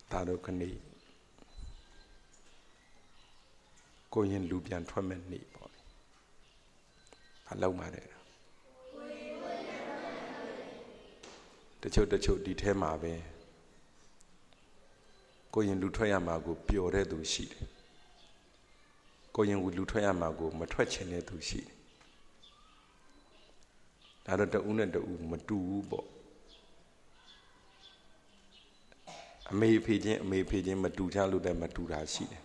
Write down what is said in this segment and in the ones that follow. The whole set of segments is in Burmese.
ဒါတို့ခဏကိုရင်လူပြန်ထွက်မဲ့နေ့ပေါ့ဘာလောက်မှာတဲ့တချို့ဒီထဲမှာပဲကိုရင်လူထွက်ရမှာကိုပျော်တဲ့သူရှိတယ်ကိုရင်လူထွက်ရမှာကိုမထွက်ချင်တဲ့သူရှိတယ်ဒါတော့တဦးနဲ့တဦးမတူဘူးပေါ့အမေဖေချင်းမတူချလို့တဲ့မတူတာရှိတယ်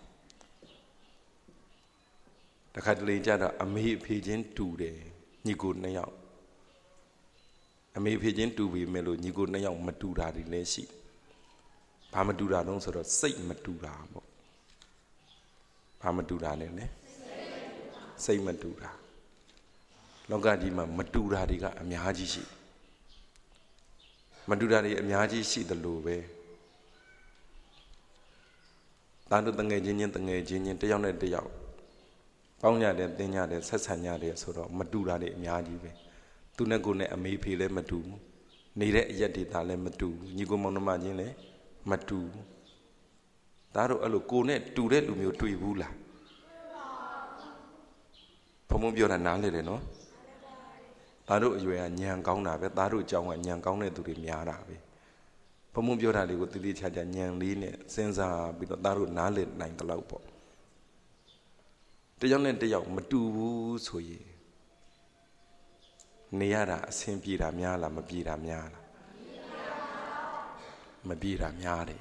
တခါတလေကြတော့အမေဖေချင်းတူတယ်ညီကိုနှစ်ယောက်အမေဖေချင်းတူပြီမဲ့လို့ညီကိုနှစ်ယောက်မတူတာတွေလည်းရှိဘာမတူတာတော့ဆိုတော့စိတ်မတူတာပေါ့ဘာမတူတာလဲစိတ်မတူတာလောကကြီးမှာမတူတာတွေကအများကြီးရှိမတူတာတွေအများကြီးရှိတယ်လို့ပဲတာတို့တငယ်ချင်းတယောက်နဲ့တယောက်ပေါင်းကြတယ်သင်ကြတယ်ဆက်ဆံကြတယ်ဆိုတော့မတူတာတွေအများကြီးပဲသူနဲ့ကိုယ်နဲ့အမေဖေလည်းမတူဘူးနေတဲ့အရက်ဒေတာလည်းမတူဘူးညီကိုမောင်နှမချင်းလည်းမတူဘူးဒါတို့အဲ့လိုကိုယ်နဲ့တူတဲ့လူမျိုးတွေ့ဘူးလားဘုံပြောတာနားလေတယ်နော်ဒါတို့အရွယ်ကညံကောင်းတာပဲဒါတို့အကြောင်းကညံကောင်းတဲ့သူတွေများတာပဲဘုံပြောတာလေးကိုတတိချာညံလေးနဲ့စဉ်းစားပြီးတော့ဒါတို့နားလေနိုင်တယ်လို့ပေါ့တယောက်နဲ့တယောက်မတူဘူးဆိုရင်နေရတာအဆင်ပြေတာများလားမပြေတာများလားမပြေတာများတယ်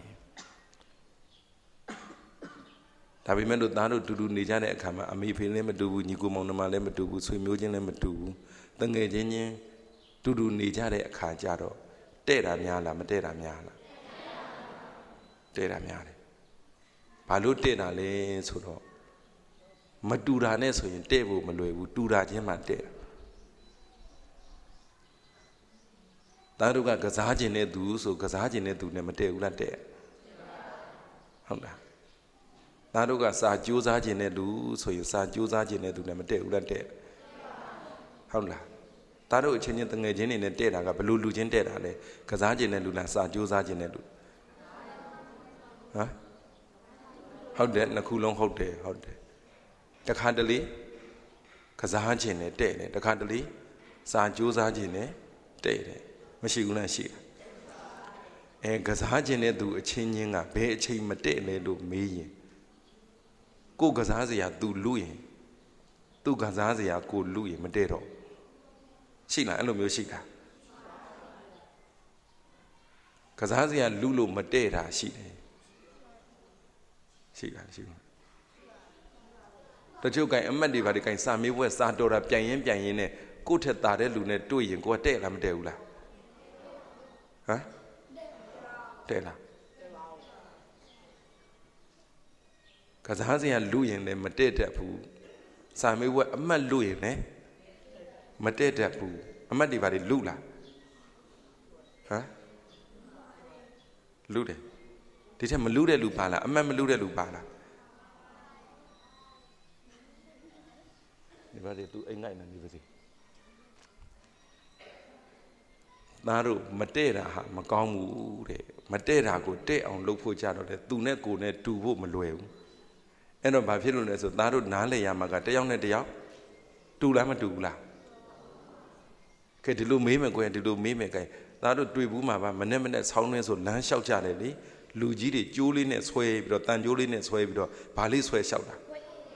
ဒါပေမဲ့လို့သားတို့တူနေကြတဲ့အခါမှာအမေဖေလည်းမတူဘူးညီကိုမောင်နှမလည်းမတူဘူးဆွေမျိုးချင်းလည်းမတူဘူးတငယ်ချင်းတူနေကြတဲ့အခါကျတော့တဲ့တာများလားမတဲ့တာများလားတဲ့တာများတယ်ဘာလို့တဲ့တာလဲဆိုတော့မတူတာနဲ့ဆိုရင်တဲ့ဖို့မလွယ်ဘူးတူတာချင်းမှတဲ့သားတို့ကကစားခြင်းနဲ့သူဆိုကစားခြင်းနဲ့သူနဲ့မတဲ့ဘူးလားတဲ့ဟုတ်လားသားတို့ကစာကြိုးစားခြင်းနဲ့သူဆိုရင်စာကြိုးစားခြင်းနဲ့သူနဲ့မတဲ့ဘူးလားတဲ့ဟုတ်လားသားတို့အချင်းချင်းတငယ်ချင်းတွေနဲ့တဲ့တာကဘလို့လူချင်းတဲ့တာလဲကစားခြင်းနဲ့လူလားစာကြိုးစားခြင်းနဲ့လူဟမ်ဟုတ်တယ်နှစ်ခုလုံးဟုတ်တယ်တခါတလေကစားခြင်းနဲ့တဲ့တယ်တခါတလေစာကြိုးစားခြင်းနဲ့တဲ့တယ်မရှိဘူးလားရှိတယ်ကစားခြင်းနဲ့သူအချင်းချင်းကဘယ်အချိန်မတဲ့လဲလို့မေးရင်ကိုကစားစရာသူလူရင်သူကစားစရာကိုလူရင်မတဲ့တော့ရှိလားအဲ့လိုမျိုးရှိတာကစားစရာလူလို့မတဲ့တာရှိတယ်ရှိလားရှိဘူးတချို့ကအမတ်တွေဘာတွေကစာမေးပွဲစာတော်တာပြန်ရင်နဲ့ကိုယ့်ထက်သာတဲ့လူနဲ့တွေ့ရင်ကိုကတဲ့လားမတဲ့ဘူးလားဟမ်တဲ့လားကစားစရာလူရင်လည်းမတဲ့တတ်ဘူးစာမေးပွဲအမတ်လူရင်လည်းမတဲ့တတ်ဘူးအမတ်တွေဘာတွေလူလားဟမ်လူတယ်ဒီထက်မလူတဲ့လူပါလားအမတ်မလူတဲ့လူပါလားဒီဘာတွေသူအိမ်နိုင်နေပါစေသားတို့မတဲ့တာဟာမကောင်းဘူးတဲ့မတဲ့တာကိုတဲ့အောင်လုပ်ဖို့ကြတော့လေသူနဲ့ကိုနဲ့တူဖို့မလွယ်ဘူးအဲ့တော့ဘာဖြစ်လို့လဲဆိုသားတို့နားလည်ရမှာကတယောက်နဲ့တယောက်တူလားမတူဘူးလားကဲဒီလိုမေးမယ်ကွယ်ဒီလိုမေးမယ်ကွယ်သားတို့တွေ့ဘူးမှာပါမနဲ့ဆောင်းနေဆိုလမ်းလျှောက်ကြတယ်လေလူကြီးတွေကျိုးလေးနဲ့ဆွဲပြီးတော့တန်ကျိုးလေးနဲ့ဆွဲပြီးတော့ဘာလေးဆွဲလျှောက်တာ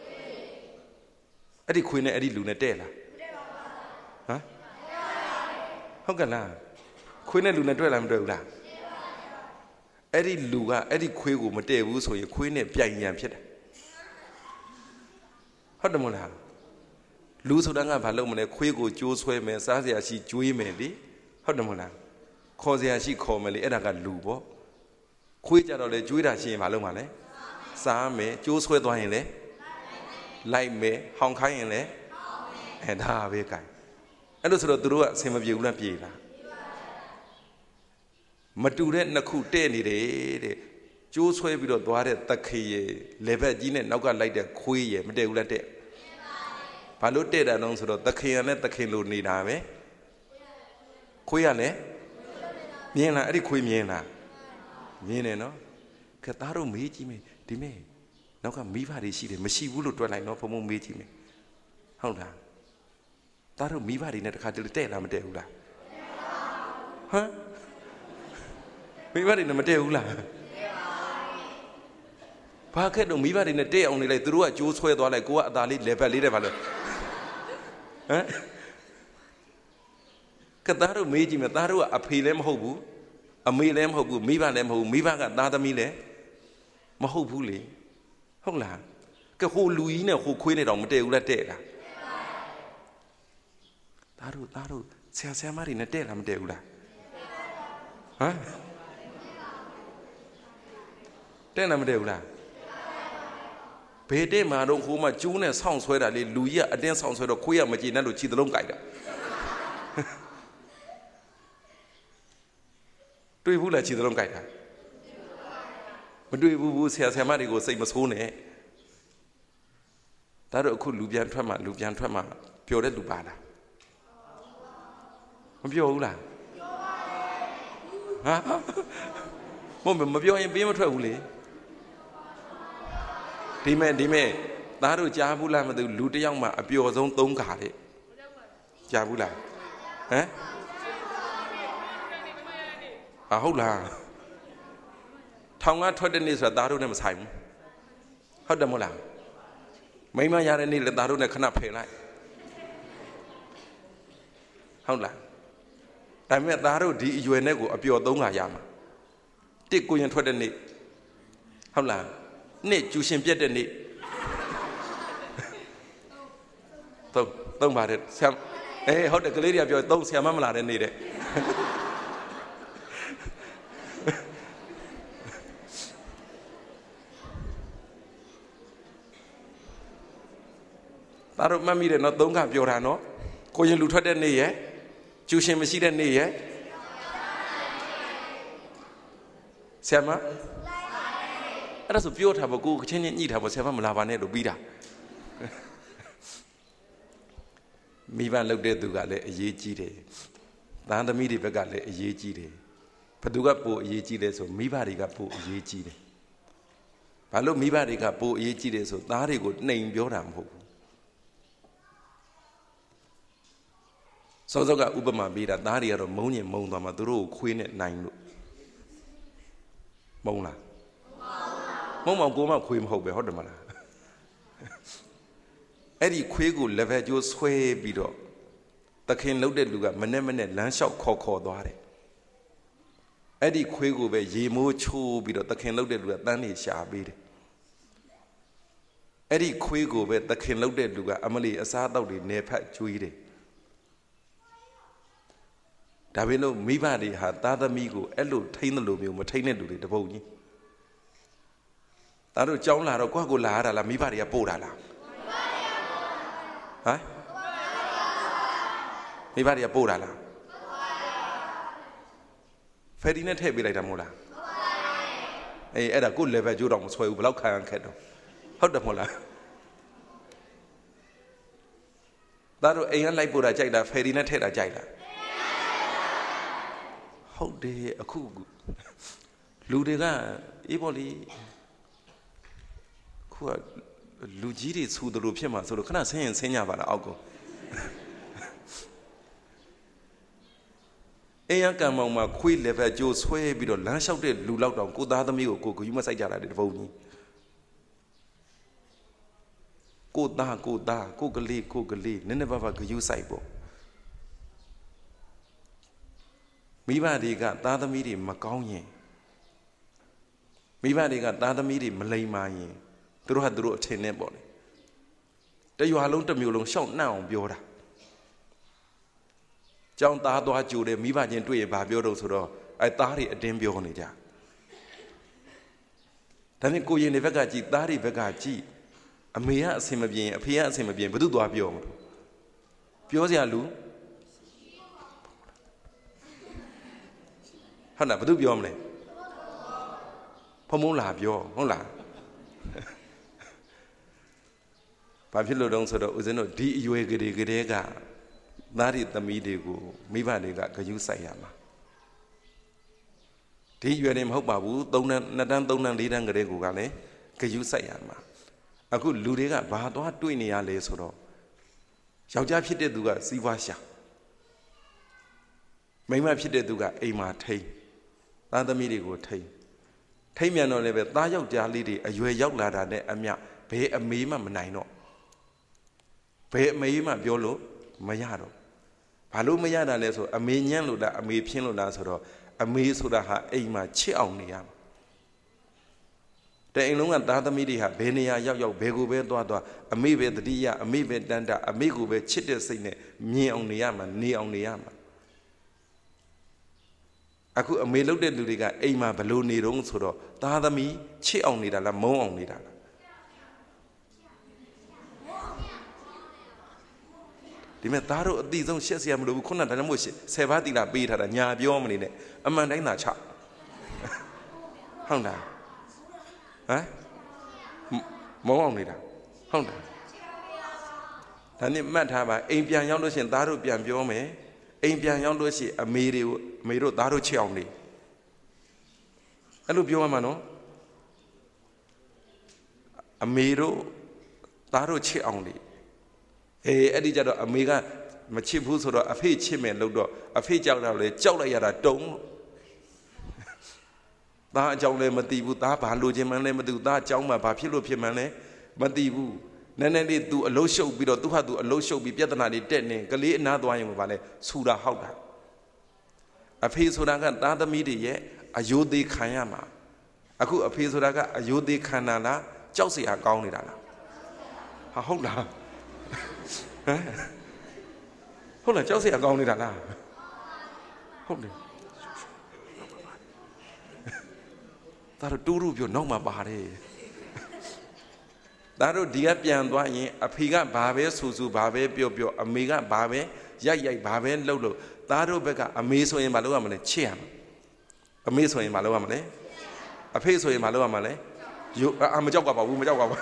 အဲ့ဒီခွေးနဲ့အဲ့ဒီလူနဲ့တဲ့လားဟမ်ဟုတ်ကဲ့လားခွေးနဲ့လူနဲ့တွေ့လားမတွေ့ဘူးလားအဲ့ဒီလူကအဲ့ဒီခွေးကိုမတဲ့ဘူးဆိုရင်ခွေးနဲ့ပြိုင်ရန်ဖြစ်တယ်ဟုတ်တယ်မလားလူဆိုတာကဘာလုပ်မလဲခွေးကိုကြိုးဆွဲမယ်စားစရာရှိကျွေးမယ်လေဟုတ်တယ်မလားခေါ်စရာရှိခေါ်မယ်လေအဲ့ဒါကလူပေါ့ခွေးကြတော့လေကျွေးတာရှိရင်ဘာလုပ်မှာလဲစားမယ်ကြိုးဆွဲသွားရင်လေလိုက်မယ်ဟောင်ခိုင်းရင်လေအဲ့ဒါပဲကဲအဲ့လိုဆိုတော့သူတို့ကအဆင်မပြေဘူးလားပြေလားမတူတဲ့နှစ်ခုတဲ့နေတယ်တဲ့ကျိုးဆွဲပြီးတော့သွားတဲ့တခေရလေဘက်ကြီးနဲ့နောက်ကလိုက်တဲ့ခွေးရမတည့်ဘူးလားတဲ့ဘာလို့တဲ့တာတော့ဆိုတော့တခေရနဲ့တခင်လို့နေတာပဲခွေးရလည်းမြင်လားအဲ့ဒီခွေးမြင်လားမြင်တယ်နော်ကဲကသားတို့မေးကြည့်မယ်ဒီမေနောက်ကမိဘတွေရှိတယ်မရှိဘူးလို့တွက်လိုက်တော့ဘုံဘုံမေးကြည့်မယ်ဟုတ်လားသားတို့မိဘတွေနဲ့တခါတလေတဲ့လားမတဲ့ဘူးလားဟမ်မိဘတွေနဲ့မတဲ့ဘူးလားဘာခက်တော့မိဘတွေနဲ့တဲ့အောင်နေလိုက်သူတို့ကကြိုးဆွဲသွားလိုက်ကိုကအသာလေးလေဘက်လေးတဲ့ဘာလို့ဟမ်ကသားတို့မေးကြည့်မယ်သားတို့ကအဖေလည်းမဟုတ်ဘူးအမေလည်းမဟုတ်ဘူးမိဘလည်းမဟုတ်ဘူးမိဘကသားသမီးလည်းမဟုတ်ဘူးလေဟုတ်လားကဟိုလူကြီးနဲ့ဟိုခွေးနဲ့တော့မတည့်ဘူးလားတဲ့လားသားတို့ဆရာဆရာမတွေနဲ့တဲ့လားမတည့်ဘူးလားဟမ်တဲ့လားမတည့်ဘူးလားဘယ်တဲ့မှာတော့ဟိုမှာကျူးနဲ့ဆောင်းဆွဲတာလေလူကြီးကအတင်းဆောင်းဆွဲတော့ခွေးကမကြည့်နဲ့လို့ခြေသလုံးကြိုက်တာတွေ့ဘူးလားခြေသလုံးကြိုက်တာမတွေ့ဘူးဆရာဆရာမတွေကိုစိတ်မဆိုးနဲ့ဒါတော့အခုလူပြန်ထွက်မှပျော်တဲ့လူပါလားမပျော်ဘူးလားဟာမပျော်ရင်ပေးမထွက်ဘူးလေဒီမဲ့သားတို့ကြားဘူးလားမသိဘူးလူတယောက်မှအပျော်ဆုံး3ခါတဲ့ကြားဘူးလားဟမ်ဟုတ်လားထောင်ကထွက်တဲ့နေ့ဆိုတာသားတို့နဲ့မဆိုင်ဘူးဟုတ်တယ်မို့လားမိမရတဲ့နေ့လည်းသားတို့နဲ့ခဏဖယ်လိုက်ဟုတ်လားဒါပေမဲ့သားတို့ဒီအရွယ်နဲ့ကိုအပျော်3ခါရမှာတစ်ကိုရင်ထွက်တဲ့နေ့ဟုတ်လားနှစ်ကျူရှင်ပြက်တဲ့နေ့သုံးပါတယ်ဆရာဟုတ်တယ်ကလေးတွေကပြောသုံးဆရာမမလာတဲ့နေ့တဲ့သားတို့မှတ်မိတယ်နော်3ခါပြောတာနော်ကိုရင်လူထွက်တဲ့နေ့ရဲ့ကျူရှင်မရှိတဲ့နေ့ရဲ့ဆရာမအဲ့ဒါဆိုပြောထားပါကိုချင်းချင်းညှိထားပါဆရာမမလာပါနဲ့လို့ပြီးတာမိဘလုပ်တဲ့သူကလည်းအရေးကြီးတယ်သားသမီးတွေဘက်ကလည်းအရေးကြီးတယ်ဘသူကပိုအရေးကြီးလဲဆိုမိဘတွေကပိုအရေးကြီးတယ်ဘာလို့မိဘတွေကပိုအရေးကြီးတယ်ဆိုသားတွေကိုနှိမ်ပြောတာမဟုတ်ဘူးစောစောကဥပမာပေးတာသားတွေကတော့မုန်းရင်မုန်းသွားမှာသူတို့ကိုခွေးနဲ့နိုင်လို့မုန်းလားမုန်းမောင်ကိုမခွေးမဟုတ်ပဲဟုတ်တယ်မလားအဲ့ဒီခွေးကိုလက်ဖက်ကျိုးဆွဲပြီးတော့သခင်လှုပ်တဲ့လူကမနဲ့လမ်းလျှောက်ခေါ်သွားတယ်အဲ့ဒီခွေးကိုပဲရေမိုးချိုးပြီးတော့သခင်လှုပ်တဲ့လူကတန်းနေရှာပေးတယ်အဲ့ဒီခွေးကိုပဲသခင်လှုပ်တဲ့လူကအမလီအစားအသောက်တွေနေဖက်ကျွေးတယ်ဒါပေမဲ့မိဘတွေဟာသားသမီးကိုအဲ့လိုထိန်းတယ်လို့မျိုးမထိန်းတဲ့လူတွေတပုတ်ကြီးသားတို့ကြောင်းလာတော့ကိုယ့်ကိုလာရတာလားမိဘတွေကပို့တာလားဟမ်မိဘတွေကပို့တာလားဖယ်ဒီနဲ့ထည့်ပေးလိုက်တာမဟုတ်လားအဲ့ဒါကိုယ် level ကျိုးတော့မဆွဲဘူးဘယ်လောက်ခံရခက်တော့ဟုတ်တယ်မဟုတ်လားသားတို့အိမ်ကလိုက်ပို့တာကြိုက်တာဖယ်ဒီနဲ့ထည့်တာကြိုက်တာဟုတ်တယ်အခုလူတွေကအေးပေါ့လေခုကလူကြီးတွေဆူတယ်လို့ဖြစ်မှာဆိုလို့ခဏဆင်းရင်ဆင်းကြပါလားအောက်ကိုအိမ်ကံမောင်မှာခွေး level ကျိုးဆွဲပြီးတော့လမ်းလျှောက်တဲ့လူလောက်တောင်ကိုသားသမီးကိုကိုယူမဆိုင်ကြတာတဲ့တပုံကြီးကိုသားကိုကလေးနည်းနည်းပါးပါးယူဆိုင်ပေါ့မိဘတွေကသားသမီးတွေမကောင်းရင်မိဘတွေကသားသမီးတွေမလိမ္မာရင်သူတို့ဟာသူတို့အထင်နဲ့ပေါ့လေတရွာလုံးတစ်မျိုးလုံးရှောက်နှံ့အောင်ပြောတာကြောင်းသားသွားကြိုတယ်မိဘချင်းတွေ့ရင်ဘာပြောတော့ဆိုတော့အဲသားတွေအတင်းပြောနေကြဒါနဲ့ကိုရင်တွေဘက်ကကြည်သားတွေဘက်ကကြည်အမေကအဆင်မပြေရင်အဖေကအဆင်မပြေရင်ဘယ်သူသွားပြောမလို့ပြောစရာလူဟုတ်လားဘယ်သူပြောမလဲဖုံလာပြောဟုတ်လားဘာဖြစ်လို့တုံးဆိုတော့ဦးဇင်းတို့ဒီအရွယ်ကလေးကသားတွေသမီးတွေကိုမိဘတွေကဂရုစိုက်ရမှာဒီရွယ်နေမဟုတ်ပါဘူး3တန်း2တန်း3တန်း4တန်းကလေးကိုကလည်းဂယုစိုက်ရမှာအခုလူတွေကဘာသွားတွေ့နေရလဲဆိုတော့ယောက်ျားဖြစ်တဲ့သူကစီးပွားရှာမိန်းမဖြစ်တဲ့သူကအိမ်မှာထိန်းသားသမီးတွေကိုထိန်းမြန်တော့လည်းပဲသားယောက်ျားလေးတွေအရွယ်ရောက်လာတာနဲ့အမျှဘယ်အမေမှမနိုင်တော့ဘယ်အမေမှပြောလို့မရတော့ဘာလို့မရတာလဲဆိုအမေညံ့လို့လားအမေဖြင်းလို့လားဆိုတော့အမေဆိုတာဟာအိမ်မှာချစ်အောင်နေရမှာတဲ့အိမ်လုံးကသားသမီးတွေဟာဘယ်နေရာရောက်ဘယ်ကိုပဲသွားအမေပဲတတိယအမေပဲတန်တာအမေကိုပဲချစ်တဲ့စိတ်နဲ့မြင်အောင်နေရမှာနေအောင်နေရမှာအခုအမေလုပ်တဲ့လူတွေကအိမ်မှာဘလို့နေတော့ဆိုတော့သားသမီးချစ်အောင်နေတာလားမုန်းအောင်နေတာလားဒီမဲ့သားတို့အတိဆုံးရှက်စရာမလိုဘူးခုနကဒါမှမဟုတ်10ပါးတိလာပေးထားတာညာပြောမနေနဲ့အမှန်တိုင်းသာချဟုတ်လားဟမ်မုန်းအောင်နေတာဟုတ်လားဒါနဲ့မှတ်ထားပါအိမ်ပြန်ရောက်လို့ရှိရင်သားတို့ပြန်ပြောမယ်အိမ်ပြန်ရောက်လို့ရှိရင်အမေတို့သားတို့ချစ်အောင်နေအဲ့လိုပြောရမှာနော်အမေတို့သားတို့ချစ်အောင်နေအဲ့ဒီကြတော့အမေကမချစ်ဘူးဆိုတော့အဖေချစ်မယ်လို့တော့အဖေကြောက်တော့လေကြောက်လိုက်ရတာတုံးသားအကြောင်းလည်းမသိဘူးသားဘာလိုချင်မှန်းလည်းမသိဘူးသားအကြောင်းမှဘာဖြစ်လို့ဖြစ်မှန်းလည်းမသိဘူးနည်းနည်းလေး तू အလုံးရှုပ်ပြီးတော့ तू ဟာ तू အလုံးရှုပ်ပြီးပြဿနာတွေတက်နေကလေးအနားသွားရင်ဘာလဲဆူတာဟောက်တာအဖေဆိုတာကသားသမီးတွေရဲ့အယိုးသေးခံရမှာအခုအဖေဆိုတာကအယိုးသေးခံတာလားကြောက်စရာကောင်းနေတာလားဟာဟုတ်လားဟမ်ဟုတ်လားကြောက်စရာကောင်းနေတာလားဟုတ်တယ်ဒါတော့တူတူပြောနောက်မှပါတယ်ဒါတို့ဒီကပြန်သွားရင်အဖေကဘာပဲဆူဘာပဲပြောအမေကဘာပဲရိုက်ဘာပဲလှုပ်သားတို့ဘက်ကအမေဆိုရင်မလုပ်ရမလဲချစ်ရမှာအမေဆိုရင်မလုပ်ရမလဲအဖေဆိုရင်မလုပ်ရမလဲမကြောက်ပါဘူးမကြောက်ပါဘူး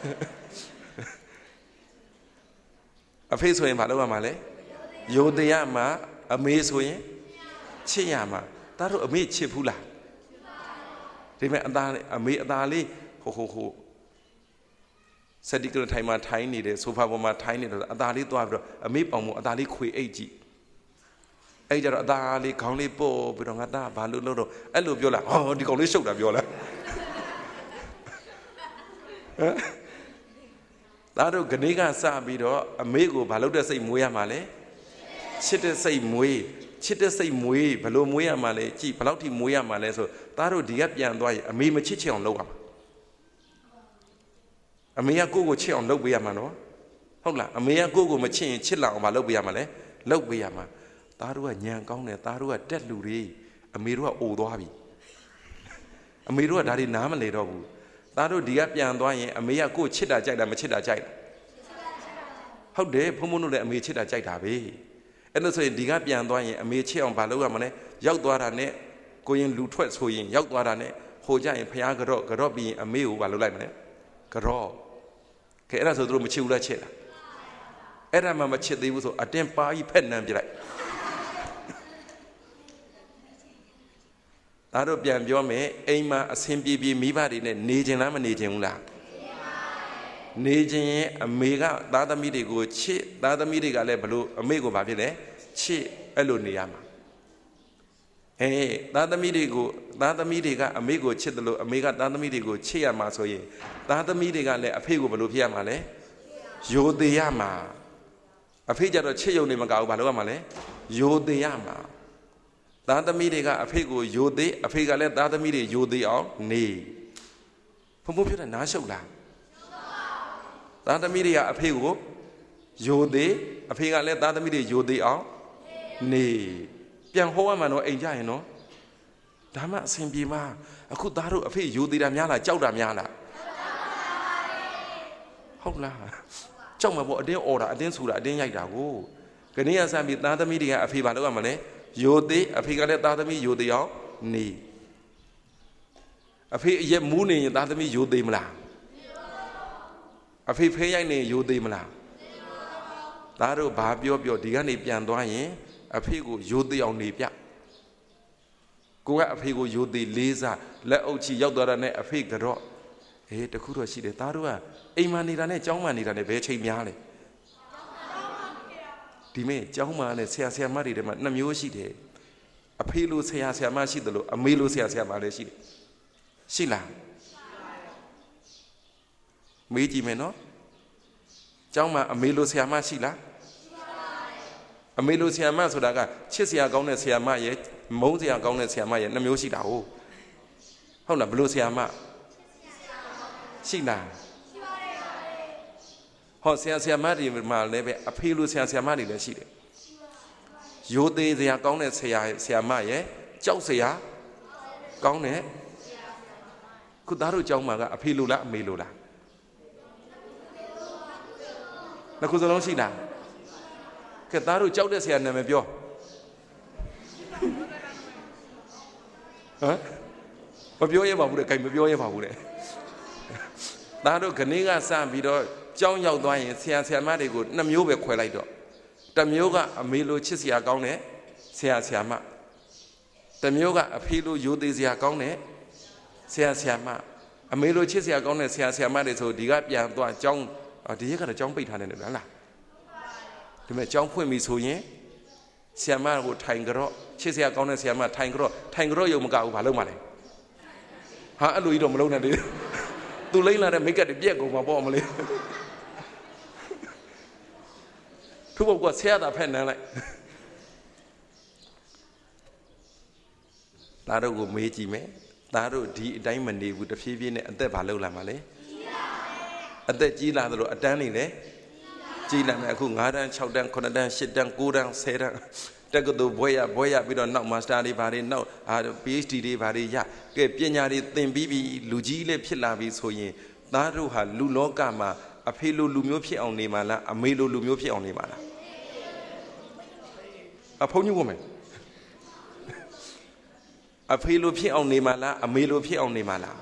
အဖေဆိုရင်မလုပ်ရမှာလဲယိုတရားမှာအမေဆိုရင်ချစ်ရမှာသားတို့အမေချစ်ဘူးလားဒီမဲ့အမေအသားလေးဟိုစတိကရထိုင်မှာထိုင်းနေတယ်ဆိုဖာပေါ်မှာထိုင်းနေတော့အသားလေးသွားပြီးတော့အမေပေါင်မအသားလေးခွေအိတ်ကြည့်အဲ့ကြတော့အသားလေးခေါင်းလေးပို့ပြီးတော့ငါသားဘာလို့လို့တော့အဲ့လိုပြောလာဟောဒီကောင်လေးရှုပ်တာပြောလားသားတို့ကနေကစပြီးတော့အမေကိုဘာလို့တဲ့စိတ်မွေးရမှာလဲချစ်တဲ့စိတ်မွေးဘလို့မွေးရမှာလဲကြည်ဘလောက်ထိမွေးရမှာလဲဆိုသားတို့ဒီကပြန်သွားရင်အမေမချစ်ချင်အောင်လုပ်ရမှာအမေကကိုယ့်ကိုချစ်အောင်လုပ်ပေးရမှာနော်ဟုတ်လားအမေကကိုယ့်ကိုမချစ်ရင်ချစ်လာအောင်မလုပ်ပေးရမှာလဲလုပ်ပေးရမှာသားတို့ကညံကောင်းတယ်သားတို့ကတက်လူတွေအမေတို့ကအိုသွားပြီအမေတို့ကဒါတွေနားမလဲတော့ဘူးသားတို့ဒီကပြန်သွားရင်အမေကကိုယ့်ချစ်တာကြိုက်တာမချစ်တာကြိုက်တာဟုတ်တယ်ဘုံဘုံတို့လည်းအမေချစ်တာကြိုက်တာပဲအဲ့လို့ဆိုရင်ဒီကပြန်သွားရင်အမေချစ်အောင်မလုပ်ရမလဲရောက်သွားတာနဲ့ကိုရင်လူထွက်ဆိုရင်ရောက်သွားတာနဲ့ဟိုကြရင်ဖျားကြော့ပြီးရင်အမေကိုမလုပ်လိုက်မလဲကြော့ခဲအဲ့ဒါဆိုသူတို့မချစ်ဘူးလားချစ်တာအဲ့ဒါမှမချစ်သေးဘူးဆိုအတင်းပါကြီးဖက်နမ်းပြလိုက်ဒါတို့ပြန်ပြောမယ်အိမ်မှာအဆင်ပြေမိဘတွေနဲ့နေခြင်းလားမနေခြင်းဘူးလားနေခြင်းရင်အမေကသားသမီးတွေကိုချစ်သားသမီးတွေကလည်းဘလို့အမေကိုဘာဖြစ်လဲချစ်အဲ့လိုနေရမှာသားသမီးတွေကအမေကိုချစ်တယ်လို့အမေကသားသမီးတွေကိုချစ်ရမှာဆိုရင်သားသမီးတွေကလည်းအဖေကိုဘယ်လိုဖြစ်ရမှာလဲယိုသေးရမှာအဖေကြတော့ချစ်ရုံနေမကဘူးဘာလို့ရမှာလဲယိုသေးရမှာသားသမီးတွေကအဖေကိုယိုသေးအဖေကလည်းသားသမီးတွေယိုသေးအောင်နေဘုံဘုံပြောတာနားရှုပ်လားသားသမီးတွေကအဖေကိုယိုသေးအဖေကလည်းသားသမီးတွေယိုသေးအောင်နေပြန်ဟောရမှာနော်အိမ်ကြရင်နော်ဒါမှအဆင်ပြေမှာအခုသားတို့အဖေယိုသေးတာများလားကြောက်တာများလားဟုတ်လားကြောက်မှာပေါ့အတင်းအော်တာအတင်းဆူတာအတင်းရိုက်တာကိုခဏရစပြီးသားသမီးတွေကအဖေဘာလုပ်ရမှာလဲယိုသေးအဖေကလည်းသားသမီးယိုသေးအောင်နေအဖေအရက်မူးနေရင်သားသမီးယိုသေးမလားအဖေဖဲရိုက်နေယိုသေးမလားသားတို့ဘာပြောဒီကနေပြန်သွားရင်အဖေကိုယိုသေးအောင်နေပြကိုကအဖေကိုယိုသေးလေးစားလက်အုပ်ချီရောက်သွားတာနဲ့အဖေကတော့တခုတော့ရှိတယ်သားတို့ကအိမ်မှာနေတာနဲ့ကျောင်းမှာနေတာနဲ့ဘယ်ချိန်များလဲဒီမဲ့ကျောင်းမှာနဲ့ဆရာဆရာမတွေထဲမှာ2မျိုးရှိတယ်အဖေလိုဆရာဆရာမရှိတယ်လို့အမေလိုဆရာဆရာမလည်းရှိတယ်ရှိလားမေးကြည့်မယ်နော်ကျောင်းမှာအမေလိုဆရာမရှိလားအမေလိုဆရာမဆိုတာကချစ်ဆရာကောင်းတဲ့ဆရာမရဲ့မုန်းဆရာကောင်းတဲ့ဆရာမရဲ့2မျိုးရှိတာဟုတ်လားဘလို့ဆရာမရှိလားဟောဆရာဆရာမတွေမှာလည်းပဲအဖေလိုဆရာဆရာမတွေလည်းရှိတယ်ရိုသေဆရာကောင်းတဲ့ဆရာမရဲ့ကြောက်ဆရာကောင်းတဲ့ခုသားတို့ကျောင်းမှာကအဖေလိုလားအမေလိုလားနှစ်ခုစလုံးရှိလားကဲသားတို့ကြောက်တဲ့ဆရာနာမည်ပြောမပြောရပါဘူးတဲ့ခိုင်မပြောရပါဘူးတဲ့သားတို့ခဏကစပြီးတော့ကျောင်းရောက်သွားရင်ဆရာဆရာမတွေကို2မျိုးပဲခွဲလိုက်တော့တစ်မျိုးကအမေလိုချစ်စရာကောင်းတဲ့ဆရာဆရာမတစ်မျိုးကအဖေလိုယိုသေးစရာကောင်းတဲ့ဆရာဆရာမအမေလိုချစ်စရာကောင်းတဲ့ဆရာဆရာမတွေဆိုဒီကပြန်သွားကျောင်းဒီရက်ကတော့ကျောင်းပိတ်ထားနေတယ်လားဒီမဲ့ကျောင်းဖွင့်ပြီဆိုရင်ဆရာမကိုထိုင်ကြတော့ချစ်စရာကောင်းတဲ့ဆရာမထိုင်ကြတော့ရုံမကဘူးဘာလုပ်မှလဲဟာအဲ့လိုကြီးတော့မလုပ်နဲ့လေသူလိမ့်လာတဲ့မိတ်ကပ်တွေပြက်ကုန်မှာပေါ့မလေးသူ့ဘက်ကဆရာတာဖက်နန်းလိုက်သားတို့ကိုမေးကြည့်မယ်သားတို့ဒီအတိုင်းမနေဘူးတဖြည်းဖြည်းနဲ့အသက်ဘာလုပ်လာမှာလဲအသက်ကြီးလာသလိုအတန်းနေလေကြီးလာမယ်အခု9တန်း6တန်း9တန်း10တန်း9တန်း10တန်းတက္ကသိုလ်ဘွဲရပြီးတော့နောက်မာစတာတွေဘာတွေနောက် PhD တွေဘာတွေရကဲပညာတွေသင်ပြီးပြီလူကြီးလည်းဖြစ်လာပြီဆိုရင်သားတို့ဟာလူလောကမှာအဖေလိုလူမျိုးဖြစ်အောင်နေမှာလားအမေလိုလူမျိုးဖြစ်အောင်နေမှာလားအဖုံးကြီးဝင်မယ်အဖေလိုဖြစ်အောင်နေမှာလားအမေလိုဖြစ်အောင်နေမှာလား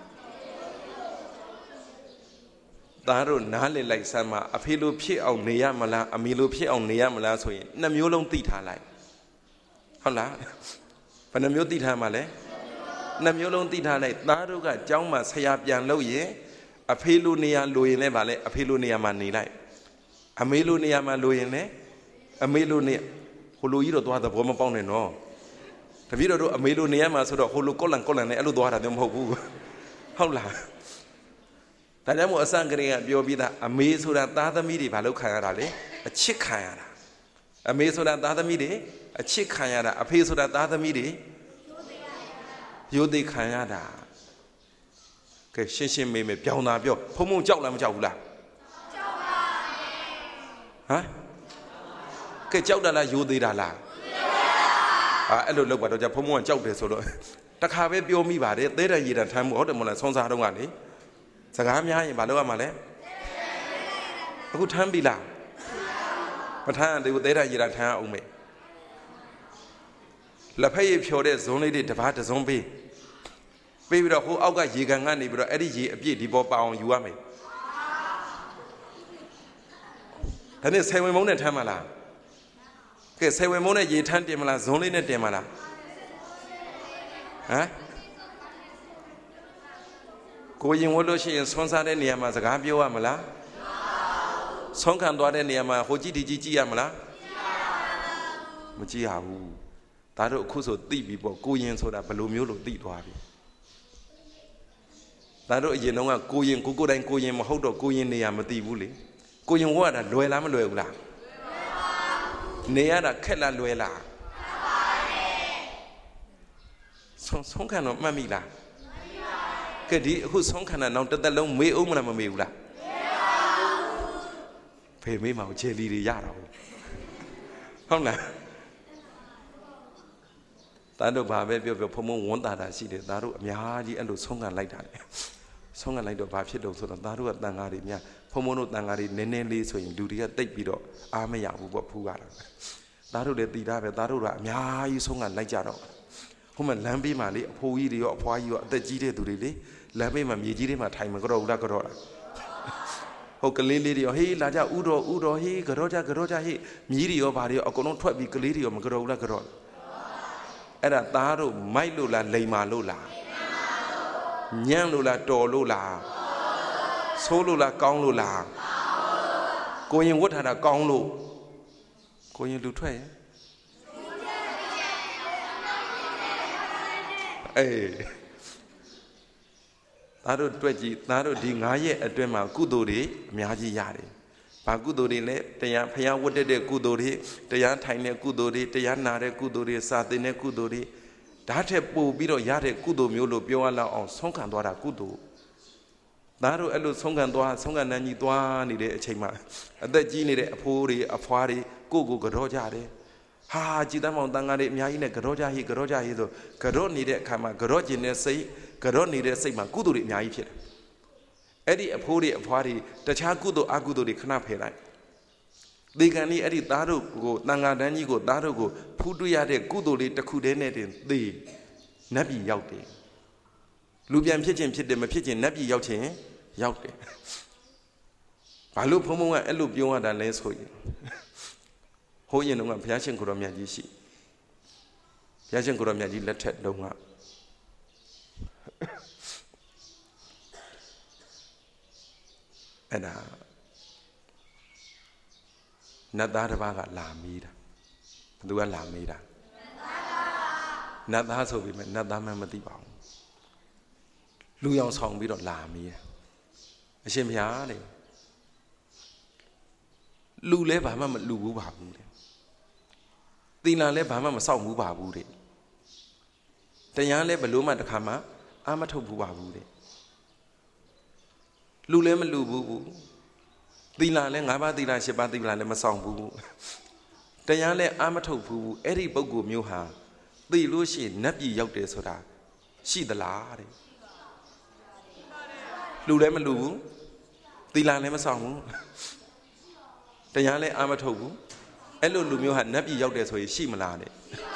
သားတို့နားလည်လိုက်စမ်းမှာအဖေလိုဖြစ်အောင်နေရမလားအမေလိုဖြစ်အောင်နေရမလားဆိုရင်2မျိုးလုံးသိထားလိုက်ဟုတ်လားဘယ်နှမျိုးသိထားမှာလဲ2မျိုးလုံးသိထားလိုက်သားတို့ကကျောင်းမှာဆရာပြန်လို့ရင်အဖေလိုနေရလိုရင်လည်းဗာလဲအဖေလိုနေရမှာနေလိုက်အမေလိုနေရမှာလိုရင်လည်းအမေလိုနေဟိုလိုကြီးတော့သွားသဘောမပေါက်နဲ့နော်တပည့်တော်တို့အမေလိုနေရမှာဆိုတော့ဟိုလိုကောလန်နဲ့အဲ့လိုသွားတာတော့မဟုတ်ဘူးဟုတ်လားဒါကြောင့်မို့အစကရေကပြောပြီးသားအမေဆိုတာသားသမီးတွေဘာလို့ခံရတာလဲအချစ်ခံရတာအမေဆိုတာသားသမီးတွေအချစ်ခံရတာအဖေဆိုတာသားသမီးတွေယိုသေးခံရတာကဲရှင်းမေးမယ်ပြောင်းတာပြောဖုံကြောက်လားမကြောက်ဘူးလားကြောက်ပါဟမ်ကဲကြောက်တာလားယိုသေးတာလားအဲ့လိုလောက်ပါတော့じゃဖုံကကြောက်တယ်ဆိုတော့တခါပဲပြောမိပါတယ်သဲတံရေတံထမ်းမှုဟုတ်တယ်မလားဆွမ်းစားတော့ကလေစကားများရင်ဘာလုပ်ရမှာလဲအခုထမ်းပြီလားမထမ်းရင်ဒီကိုသဲတံရေတံထမ်းအောင်မေလက်ဖက်ရည်ဖြော်တဲ့ဇွန်းလေးတွေတစ်ပါးတစ်စုံပေးပြီးတော့ဟိုအောက်ကရေကန်ကနေပြီးတော့အဲ့ဒီရေအပြည့်ဒီပေါ်ပအောင်ယူရမယ်ဒါနဲ့ဆယ်ဝင်မုံနဲ့ထမ်းမလားကဲဆယ်ဝင်မုံနဲ့ရေထမ်းတင်မလားဇွန်းလေးနဲ့တင်မလားဟမ်ကိုရင်ဝတ်လို့ရှိရင်ဆွမ်းစားတဲ့နေရာမှာစကားပြောရမလားဆုံးခံသွားတဲ့နေရာမှာဟိုကြည့်ဒီကြည့်ကြည့်ရမလားမကြည့်ရဘူးဒါတို့အခုဆိုသိပြီပေါ့ကိုရင်ဆိုတာဘယ်လိုမျိုးလို့သိသွားပြီဒါတို့အရင်တော့ကကိုရင်ကိုတိုင်းကိုရင်မဟုတ်တော့ကိုရင်နေရာမသိဘူးလေကိုရင်ဝတ်ရတာလွယ်လားမလွယ်ဘူးလားနေရတာခက်လားလွယ်လားဆုံးခံတော့မှတ်မိလားကဲဒီအခုဆုံးခံတာနောက်တစ်သက်လုံးမေးအောင်မလားမမေးဘူးလားဖေးမေးမအောင်ခြေလီတွေရတာဟုတ်လားသားတို့ဘာပဲပြောဖုံဝန်တာတာရှိတယ်သားတို့အများကြီးအဲ့လိုဆုံးခံလိုက်တာလေဆုံးခံလိုက်တော့ဘာဖြစ်တော့ဆိုတော့သားတို့ကတန်ဃာတွေများဖုံတို့တန်ဃာတွေနည်းနည်းလေးဆိုရင်လူတွေကတိတ်ပြီးတော့အားမရဘူးပေါ့ဖူးရတာသားတို့လည်းတည်တာပဲသားတို့ကအများကြီးဆုံးခံလိုက်ကြတော့ဟိုမှာလမ်းဘေးမှာလေအဖိုးကြီးတွေရောအဖွားကြီးရောအသက်ကြီးတဲ့သူတွေလေလမ်းဘေးမှာမြေကြီးတွေမှာထိုင်မကြတော့ဘူးလားကြတော့လားဟုတ်ကလေးလေးတွေရောဟေးလာကြဥတော်ဟေးကြတော့ကြဟေးမြီးတွေရောဘာတွေရောအကုန်လုံးထွက်ပြီးကလေးတွေရောမကြတော့ဘူးလားကြတော့အဲ့ဒါသားတို့မိုက်လို့လားလိမ်မာလို့လားညံ့လို့လားတော်လို့လားဆိုးလို့လားကောင်းလို့လားကိုရင်ဝတ်ထားတာကောင်းလို့ကိုရင်လူထွက်ရဲ့အေးသားတို့တွေ့ကြည့်သားတို့ဒီ9ရက်အတွင်းမှာကုသိုလ်တွေအများကြီးရတယ်ဘာကုသိုလ်တွေလဲတရားဖျားဝတ်တဲ့ကုသိုလ်တွေတရားထိုင်တဲ့ကုသိုလ်တွေတရားနာတဲ့ကုသိုလ်တွေစာသင်တဲ့ကုသိုလ်တွေဓာတ်ထက်ပို့ပြီးတော့ရတဲ့ကုသိုလ်မျိုးလို့ပြောရလောက်အောင်ဆုံးခံသွားတာကုသိုလ်သားတို့အဲ့လိုဆုံးခံနှမ်းကြီးသွားနေတဲ့အချိန်မှာအသက်ကြီးနေတဲ့အဖိုးတွေအဖွားတွေကိုကြောကြတယ်ဟာကြည်တမ်းမောင်တန်ဃာတွေအများကြီးနဲ့ကြောကြဟိဆိုကြောနေတဲ့အခါမှာကြောကျင်တဲ့စိတ်ကြောနေတဲ့စိတ်မှာကုသိုလ်တွေအများကြီးဖြစ်တယ်အဲ့ဒီအဖိုးတွေအဖွားတွေတခြားကုသိုလ်အကုသိုလ်တွေခဏဖယ်လိုက်ဒီကံนี้အဲ့ဒီသားတို့ကိုတန်ဃာတန်းကြီးကိုသားတို့ကိုဖူးတွေ့ရတဲ့ကုသိုလ်လေးတစ်ခုတည်းနဲ့တင်သေနတ်ပြည်ရောက်တယ်လူပြန်ဖြစ်ခြင်းဖြစ်တယ်မဖြစ်ခြင်းနတ်ပြည်ရောက်ခြင်းရောက်တယ်ဘာလို့ဘုံဘုံကအဲ့လိုပြောရတာလဲဆိုရင်ဟိုးရင်တော့ဘုရားရှင်ကိုရောမြတ်ကြီးရှိဘုရားရှင်ကိုရောမြတ်ကြီးလက်ထက်တုန်းကအဲ့ဒါနတ်သားတစ်ပါးကလာမေးတာဘသူကလာမေးတာနတ်သားဆိုပြီးမှနတ်သားမှမသိပါဘူးလူရောင်ဆောင်ပြီးတော့လာမေးတာအရှင်ဘုရားတဲ့လူလဲဘာမှမလူဘူးပါဘူးတဲ့သီလလဲဘာမှမစောင့်ဘူးပါဘူးတဲ့တရားလဲဘလို့မှတစ်ခါမှအာမထုတ်ဘူးပါဘူးတဲ့လူလဲမလူဘူးသီလလဲ5ပါးသီလ10ပါးသီလလဲမစောင့်ဘူးတရားလဲအာမထုတ်ဘူးအဲ့ဒီပုဂ္ဂိုလ်မျိုးဟာသိလို့ရှိရင်နတ်ပြည်ရောက်တယ်ဆိုတာရှိသလားတဲ့လူလဲမလူဘူးသီလလဲမစောင့်ဘူးတရားလဲအာမထုတ်ဘူးအဲ့လိုလူမျိုးဟာနတ်ပြည်ရောက်တယ်ဆိုရင်ရှိမလားတဲ့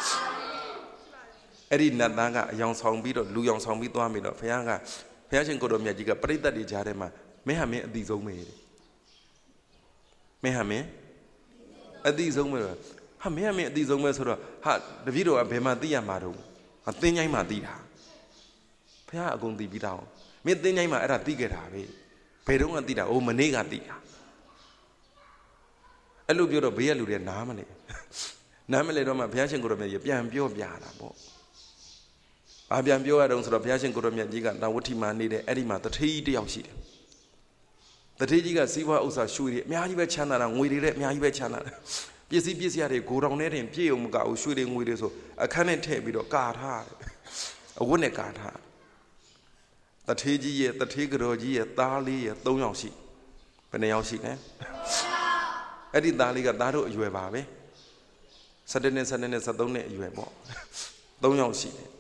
အဲ့ဒီနတ်သားကအယောင်ဆောင်ပြီးတော့လူယောင်ဆောင်ပြီးသွားပြီတော့ဘုရားရှင်ကိုတော်မြတ်ကြီးကပရိသတ်တွေကြားထဲမှာမင်းဟာမင်းအတိဆုံးပဲတဲ့မင်းဟာမင်းအတိဆုံးပဲဟာမင်းဟာမင်းအတိဆုံးပဲဆိုတော့ဟာတပည့်တော်ကဘယ်မှာသိရမှာတော့ဟာသင်္ချိုင်းမှာသိတာဘုရားအကုန်သိပြီးတော့မင်းသင်္ချိုင်းမှာအဲ့ဒါသိခဲ့တာပဲဘယ်တော့မှသိတာအိုးမနေ့ကသိတာအဲ့လိုပြောတော့ဘေးကလူတွေနားမလဲတော့မှဘုရားရှင်ကိုတော်မြတ်ကြီးပြန်ပြောပြတာပေါ့ဘာပြန်ပြောရတော့ဆိုတော့ဘုရားရှင်ကိုတော်မြတ်ကြီးကနာဝဋ္ဌိမာနေတဲ့အဲ့ဒီမှာတထေးကြီးတယောက်ရှိတယ်တထေးကြီးကစီးပွားဥစ္စာရွှေတွေအများကြီးပဲချမ်းသာတာငွေတွေလည်းအများကြီးပဲချမ်းသာတာပစ္စည်းတွေဂိုတောင်ထဲတင်ပြည့်ုံမကဘူးရွှေတွေငွေတွေဆိုအခန်းနဲ့ထည့်ပြီးတော့ကာထားတယ်အဝတ်နဲ့ကာထားတထေးကြီးရဲ့တထေးကြော်ကြီးရဲ့သားလေးရဲ့3ယောက်ရှိဘယ်နှယောက်ရှိလဲအဲ့ဒီသားလေးကသားတို့အရွယ်ပါပဲ17နဲ့13နဲ့အရွယ်ပေါ့3ယောက်ရှိတယ်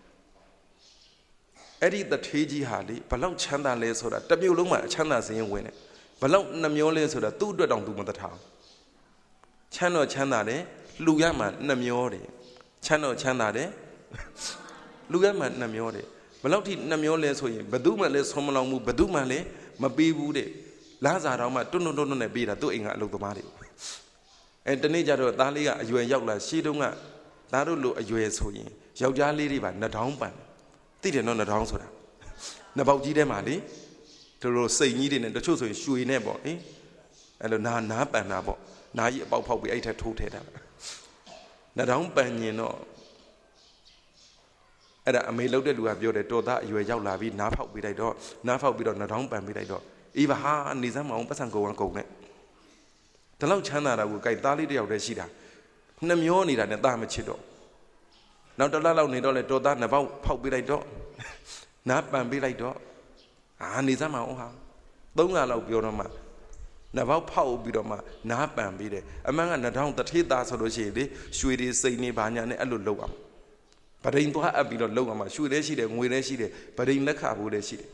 အဲ့ဒီတထေးကြီးဟာလေဘလောက်ချမ်းသာလဲဆိုတာတစ်မျိုးလုံးမှာအချမ်းသာစရင်ဝင်တယ်ဘလောက်နှမျောလဲဆိုတာသူ့အတွက်တောင်သူမတထားချမ်းသာတယ်လှူရမှနှမျောတယ်ချမ်းသာတယ်လှူရမှနှမျောတယ်ဘလောက်ထိနှမျောလဲဆိုရင်ဘသူမှလည်းဆုံးမလောင်ဘူးဘသူမှလည်းမပေးဘူးတဲ့လမ်းစာတော်မှတွန်းနဲ့ပေးတာသူ့အိမ်ကအလုပ်သမားတွေအဲတနေ့ကျတော့သားလေးကအရွယ်ရောက်လာရှေးတုန်းကသားတို့လိုအရွယ်ဆိုရင်ယောက်ျားလေးတွေပါနှထောင်းပန်သိတယ်နော်နှထောင်းဆိုတာနှပေါက်ကြီးထဲမှာလေတို့လိုစိတ်ကြီးတွေနဲ့တချို့ဆိုရင်ရွှေနဲ့ပေါ့အဲ့လိုနားပန်တာပေါ့နားကြီးအပေါက်ဖောက်ပြီးအဲ့ထက်ထိုးထဲတာနှထောင်းပန်ညင်တော့အဲ့ဒါအမေလှုပ်တဲ့လူကပြောတယ်တော်သားအရွယ်ရောက်လာပြီးနားဖောက်ပြီးလိုက်တော့နှထောင်းပန်ပြီးလိုက်တော့အေးပါဟာနေစမ်းမအောင်ပတ်စံကုန်နဲ့ဒီလောက်ချမ်းသာတာကိုကြိုက်သားလေးတယောက်တည်းရှိတာနှမျောနေတာနဲ့သားမချစ်တော့နောက်တစ်လလောက်နေတော့လေတော်သားနှစ်ပေါက်ဖောက်ပေးလိုက်တော့နားပန်ပေးလိုက်တော့နေစမ်းမအောင်ဟာ3လလောက်ပြောတော့မှနှစ်ပေါက်ဖောက်ပြီးတော့မှနားပန်ပေးတယ်အမှန်က2000တထေးသားဆိုလို့ရှိရင်လေရွှေတွေစိတ်နေပါညာနဲ့အဲ့လိုလုပ်အောင်ဗဒိန်သွားအပ်ပြီးတော့လုပ်အောင်မှရွှေလည်းရှိတယ်ငွေလည်းရှိတယ်ဗဒိန်လက်ခဖို့လည်းရှိတယ်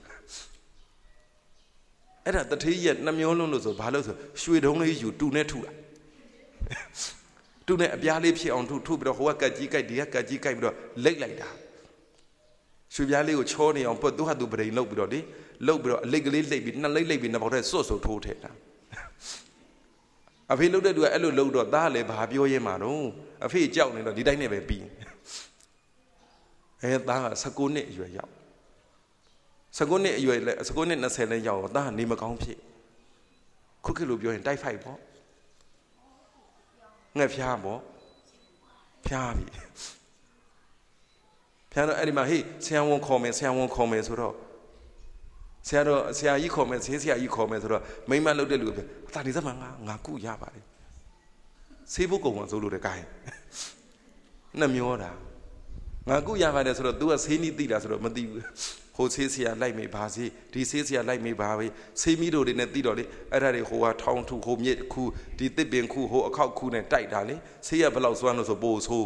အဲ့ဒါတထေးရဲ့နှမျောလုံးလို့ဆိုဘာလို့ဆိုရွှေတုံးလေးယူတူနဲ့ထုတာတူနဲ့အပြားလေးဖြစ်အောင်ထုပြီးတော့ဟိုကကတ်ကြီးကြိုက်ဒီကကတ်ကြီးကြိုက်ပြီးတော့လိတ်လိုက်တာရွှေပြားလေးကိုချောနေအောင်ပုတ်သူဟာသူပဒိန်လုပ်ပြီးတော့လေလုပ်ပြီးတော့အလိတ်ကလေးလှိပ်ပြီးနှစ်လိတ်ပြီးနှစ်ပေါက်ထဲစွတ်ထိုးထည့်တာအဖေလုပ်တဲ့သူကအဲ့လိုလုပ်တော့သားလည်းဘာပြောရဲမှာတော့အဖေကြောက်နေတော့ဒီတိုင်းနဲ့ပဲပြီးသား19နှစ်အရွယ်ရောက်19နှစ်အရွယ်လဲ19နှစ်20လဲရောက်တော့သားနေမကောင်းဖြစ်ခုခေတ်လိုပြောရင်တိုက်ဖိုက်ပေါ့ငှက်ဖျားပေါ့ဖျားပြီဖျားတော့အဲ့ဒီမှာဟေးဆရာဝန်ခေါ်မယ်ဆိုတော့ဆရာကြီးခေါ်မယ်ဆရာကြီးခေါ်မယ်ဆိုတော့မိမလှုပ်တဲ့လူပဲအသာနေစမ်းငါကုရပါတယ်ဆေးဖို့ကုန်အောင်ဆိုလို့တဲ့ကိုင်းနှမျောတာငါကုရပါတယ်ဆိုတော့ तू ကဆေးနီးသိတာဆိုတော့မသိဘူးဟိုဆေးဆရာလိုက်မေးပါစေဒီဆေးဆရာလိုက်မေးပါပဲဆေးမီးတို့တွေနဲ့သိတော့လေအဲ့ဒါတွေဟိုဟာထောင်းထုဟိုမြစ်ခုဒီတစ်ပင်ခုဟိုအခောက်ခုနဲ့တိုက်တာလေဆေးရဘယ်လောက်စွမ်းလို့ဆိုပို့ဆိုး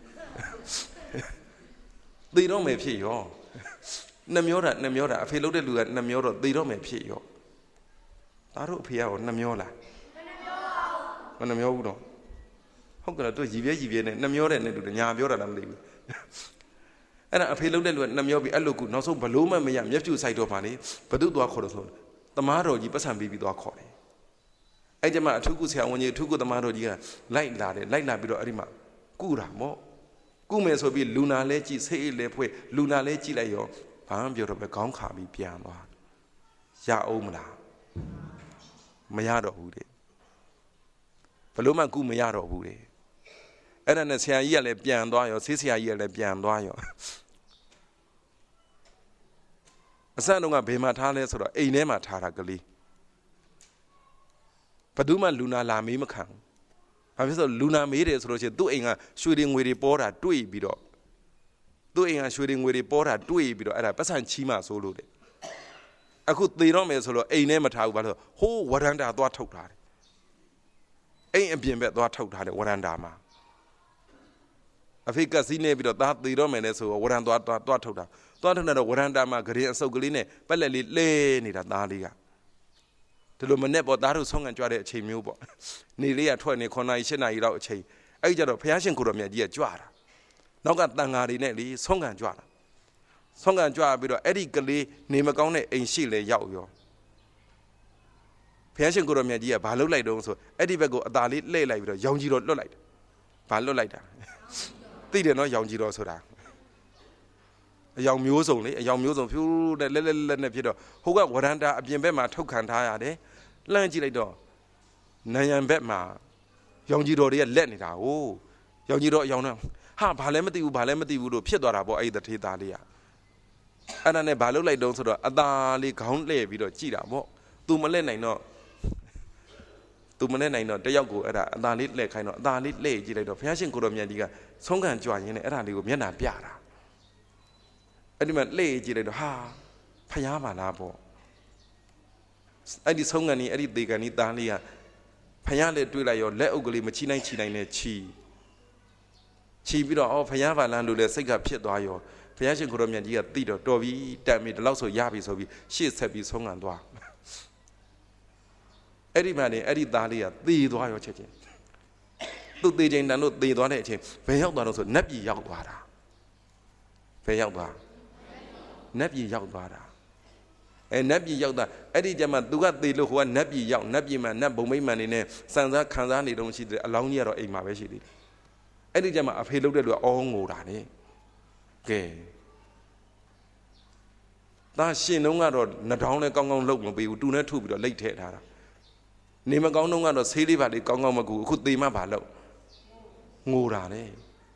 သိတော့မယ်ဖြစ်ရောနှမျောတာအဖေလှုပ်တဲ့လူကနှမျောတော့သိတော့မယ်ဖြစ်ရောသားတို့အဖေကရောနှမျောလားမနှမျောဘူးတော့ဟုတ်ကဲ့တော့ရည်ပြဲနဲ့နှမျောတဲ့နဲ့တူတယ်ညာပြောတာလည်းမသိဘူးအဲ့ဒါအဖေလုံးတဲ့လူကနှမျောပြီးအဲ့လိုကူနောက်ဆုံးဘလို့မှမရမျက်ဖြူဆိုင်တော့ပါလေဘသူသွားခေါ်တော့ဆိုသမားတော်ကြီးပတ်စံပြီးသွားခေါ်တယ်အဲ့ကျမှအထုကုဆရာဝန်ကြီးအထုကုသမားတော်ကြီးကလိုက်လာပြီးတော့အဲ့ဒီမှာကုတာမော့ကုမယ်ဆိုပြီးလူနာလဲကြည့်ဆေးလဲဖွဲ့လူနာလဲကြည့်လိုက်ရောဘာမှပြောတော့ပဲခေါင်းခါပြီးပြန်သွားရအောင်မလားမရတော့ဘူးတဲ့ဘလို့မှကုမရတော့ဘူးတဲ့အဲ့ဒါနဲ့ဆရာကြီးကလည်းပြန်သွားရောဆေးဆရာကြီးကလည်းပြန်သွားရောအစတုန်းကဘယ်မှာထားလဲဆိုတော့အိမ်ထဲမှာထားတာကလေးဘယ်သူမှလူနာလာမေးမခံဘာဖြစ်လို့လူနာမေးတယ်ဆိုလို့ရှိရင်သူ့အိမ်ကရွှေတွေငွေတွေပေါ်တာတွေ့ပြီးတော့အဲ့ဒါပတ်စံချီးမှဆိုလို့တဲ့အခုသေတော့မယ်ဆိုတော့အိမ်ထဲမထားဘူးဘာလို့ဟိုးဝရန်တာသွားထုတ်ထားတယ်အိမ်အပြင်ဘက်သွားထုတ်ထားတယ်ဝရန်တာမှာအဖေကစီးနေပြီးတော့သားသေတော့မယ်လဲဆိုတော့ဝရန်သွားထုတ်တာတော့ဝရန်တာမှာဂရင်အစုပ်ကလေးနဲ့ပက်လက်လေးလဲနေတာသားလေးကဒီလိုမနဲ့ပေါ့သားတို့ဆုံးကန်ကြွတဲ့အချိန်မျိုးပေါ့နေလေးကထွက်နေ9နာရီ10နာရီလောက်အချိန်အဲ့ကြတော့ဘုရားရှင်ကိုတော်မြတ်ကြီးကကြွတာနောက်ကတန်ဃာတွေနဲ့လေဆုံးကန်ကြွပြီးတော့အဲ့ဒီကလေးနေမကောင်းတဲ့အိမ်ရှိလေရောက်ရောဘုရားရှင်ကိုတော်မြတ်ကြီးကဘာလုပ်လိုက်တုံးဆိုအဲ့ဒီဘက်ကိုအသာလေးလှည့်လိုက်ပြီးတော့ရောင်ကြီးတော်လွတ်လိုက်တယ်ဘာလွတ်လိုက်တာသိတယ်နော်ရောင်ကြီးတော်ဆိုတာအယောင်မျိုးစုံဖြူးတဲ့လက်နဲ့ဖြစ်တော့ဟိုကဝရန်တာအပြင်ဘက်မှာထုတ်ခံထားရတယ်လှမ်းကြည့်လိုက်တော့နံရံဘက်မှာရောင်ကြီးတော်တွေကလက်နေတာဟိုရောင်ကြီးတော်အယောင်နဲ့ဟာဘာလဲမသိဘူးလို့ဖြစ်သွားတာပေါ့အဲ့ဒီတထေးသားလေးကအဲ့ဒါနဲ့ဘာလုပ်လိုက်တုံးဆိုတော့အသာလေးခေါင်းလှည့်ပြီးတော့ကြည်တာပေါ့သူမလဲနိုင်တော့တယောက်ကိုအဲ့ဒါအသာလေးလှည့်ခိုင်းတော့အသာလေးလှည့်ကြည့်လိုက်တော့ဘုရားရှင်ကိုတော်မြတ်ကြီးကဆုံးခံကြွရင်းနဲ့အဲ့ဒါလေးကိုမျက်နှာပြတာအဲ့ဒီမှာလှည့်ကြည့်လိုက်တော့ဟာဖျားပါလားပေါ့အဲ့ဒီဆုံးခံนี่အဲ့ဒီသေခံนี่သားလေးကဖျားလက်တွေ့လိုက်ရောလက်အုပ်ကလေးမချီနိုင်နဲ့ချီပြီးတော့အော်ဖျားပါလားလို့လဲစိတ်ကဖြစ်သွားရောဘုရားရှင်ကိုတော်မြတ်ကြီးကသိတော့တော်ပြီတန်ပြီဒီလောက်ဆိုရပြီဆိုပြီးရှေ့ဆက်ပြီးဆုံးခံသွားအဲ့ဒီမှာနေအဲ့ဒီသားလေးကသေသွားရောချက်ချင်းသူ့သေချိန်တန်လို့သေသွားတဲ့အချိန်ဘယ်ရောက်သွားလို့ဆိုနတ်ပြည်ရောက်သွားတာဘယ်ရောက်သွားနတ်ပြည်ရောက်သွားတာနတ်ပြည်ရောက်တာအဲ့ဒီကျမှသူကသေလို့ဟိုကနတ်ပြည်ရောက်နတ်ပြည်မှာနတ်ဘုံမိမ့်မှန်နေနဲ့စံစားခံစားနေတုံးရှိတယ်အလောင်းကြီးကတော့အိမ်မှာပဲရှိသေးတယ်အဲ့ဒီကျမှအဖေလုပ်တဲ့လူကအော်ငိုတာနေကဲသားရှင်တုံးကတော့နှထောင်းနဲ့ကောင်းလှုပ်မပေးဘူးတူနဲ့ထုပြီးတော့လိတ်ထည့်ထားတာနေမကောင်းတုံးကတော့ဆေးလေးပါလေးကောင်းမကူအခုသေမှပါလို့ငိုတာလေ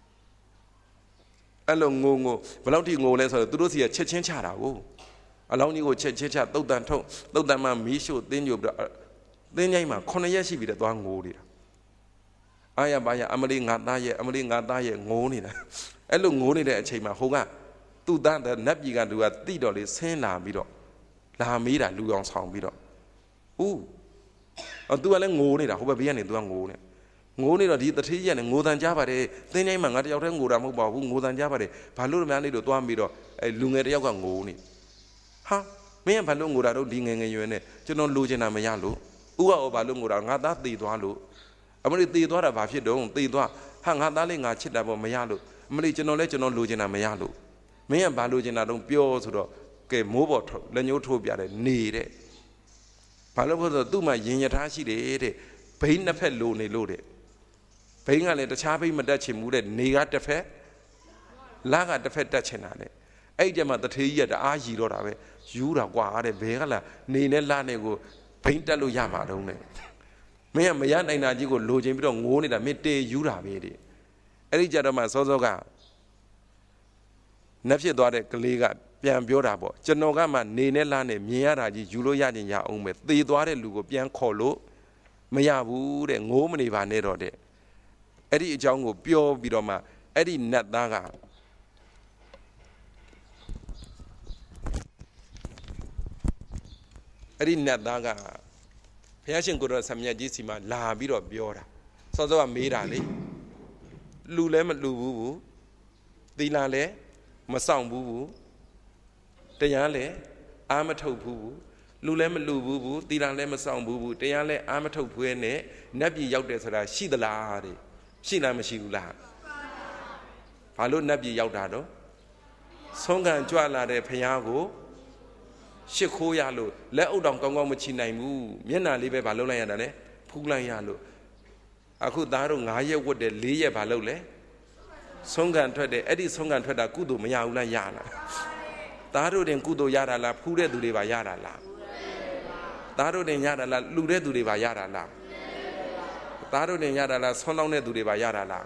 အဲ့လိုငိုဘယ်လောက်ထိငိုလဲဆိုတော့သူတို့စီကချက်ချင်းချတာကိုအလောင်းကြီးကိုချက်ချတုတ်တန်ထုံတုတ်တန်မှမီးရှို့တင်းကြိုပြီးတော့တင်းကြိုင်းမှာ9ရက်ရှိပြီတဲ့သွားငိုနေတာအာရပါရအမလေးငါသားရဲ့ငိုနေတာအဲ့လိုငိုနေတဲ့အချိန်မှာဟိုကသူ့သားတဲ့နတ်ပြည်ကလူကတိတော်လေးဆင်းလာပြီးတော့လာမေးတာလူအောင်ဆောင်ပြီးတော့သူကလည်းငိုနေတာဟိုဘက်ဘေးကနေသူကငိုနေတော့ဒီတထေးကြီးကလည်းငိုတန်ကြပါတယ်သင်းတိုင်းမှာငါတယောက်တည်းငိုတာမဟုတ်ပါဘူးငိုတန်ကြပါတယ်ဘာလို့လဲများနေလို့သွားပြီးတော့လူငယ်တယောက်ကငိုနေဟာမင်းကဘာလို့ငိုတာတော့ဒီငယ်ရွယ်နဲ့ကျွန်တော်လိုချင်တာမရလို့ဥကရောဘာလို့ငိုတာငါသားသေသွားလို့အမလေးသေသွားတာဘာဖြစ်တော့သေသွားဟာငါသားလေးငါချစ်တာပေါ့မရလို့အမလေးကျွန်တော်လိုချင်တာမရလို့မင်းကဘာလိုချင်တာတော့ပြောဆိုတော့ကဲမိုးပေါ်လက်ညှိုးထိုးပြတယ်နေတဲ့ဘာလို့လဲဆိုတော့သူ့မှာရင်ရထားရှိတယ်တဲ့ဘိန်းနှစ်ဖက်လိုနေလို့တဲ့ဘိန်းကလည်းတခြားဘိန်းမတက်ချင်ဘူးတဲ့နေကတစ်ဖက် Laga the fed Dutchinale. Aidema the tea at Aji Rorabe, Jura Guare, Vela, Nine Lanego, Paintalu Yama, don't they? May Mayan and Najigo lodging on only the midday Jura made. Erijadama Sozoga Nephew daughter, colleague, Pian Biorabo, Janogama, Nine Lane, Miaraji, Julo Yan Ya Ome, the daughter Lugo, Pian Colo, Mayabu, and Gomani Vanero de Eddie Jango, Pio Bidoma, Eddie Nadaga. Eddie Nadaga. Piashin Guru Samia Jissima, La Biro Biora. So though I made Ali Lulem Lubu, Dilale, Masang Bubu, Tayale, Amato Bubu. Lulem Lubu, Dilale Masang Bubu, Tayale, Amato Puene, Nabi Yaudesra, she the Lari, she la Mashula. Hello, Nabi Yaudado. Songa and Juala de Payago, Shiko Yalo, let Udon Congo Machina Mu, Miena Libe Balola Yadane, Pula Yalo. I could daru Naya would the Lia Balole. Songa and Trade, Eddie Songa and Trada Kudu, Mayaula Yana. Daru den Kudo Yara la, Pure du Riva Yara la. Daru den Yara la, Lure du Riva Yara la. Daru den Yara la, Sonone du Riva Yara la.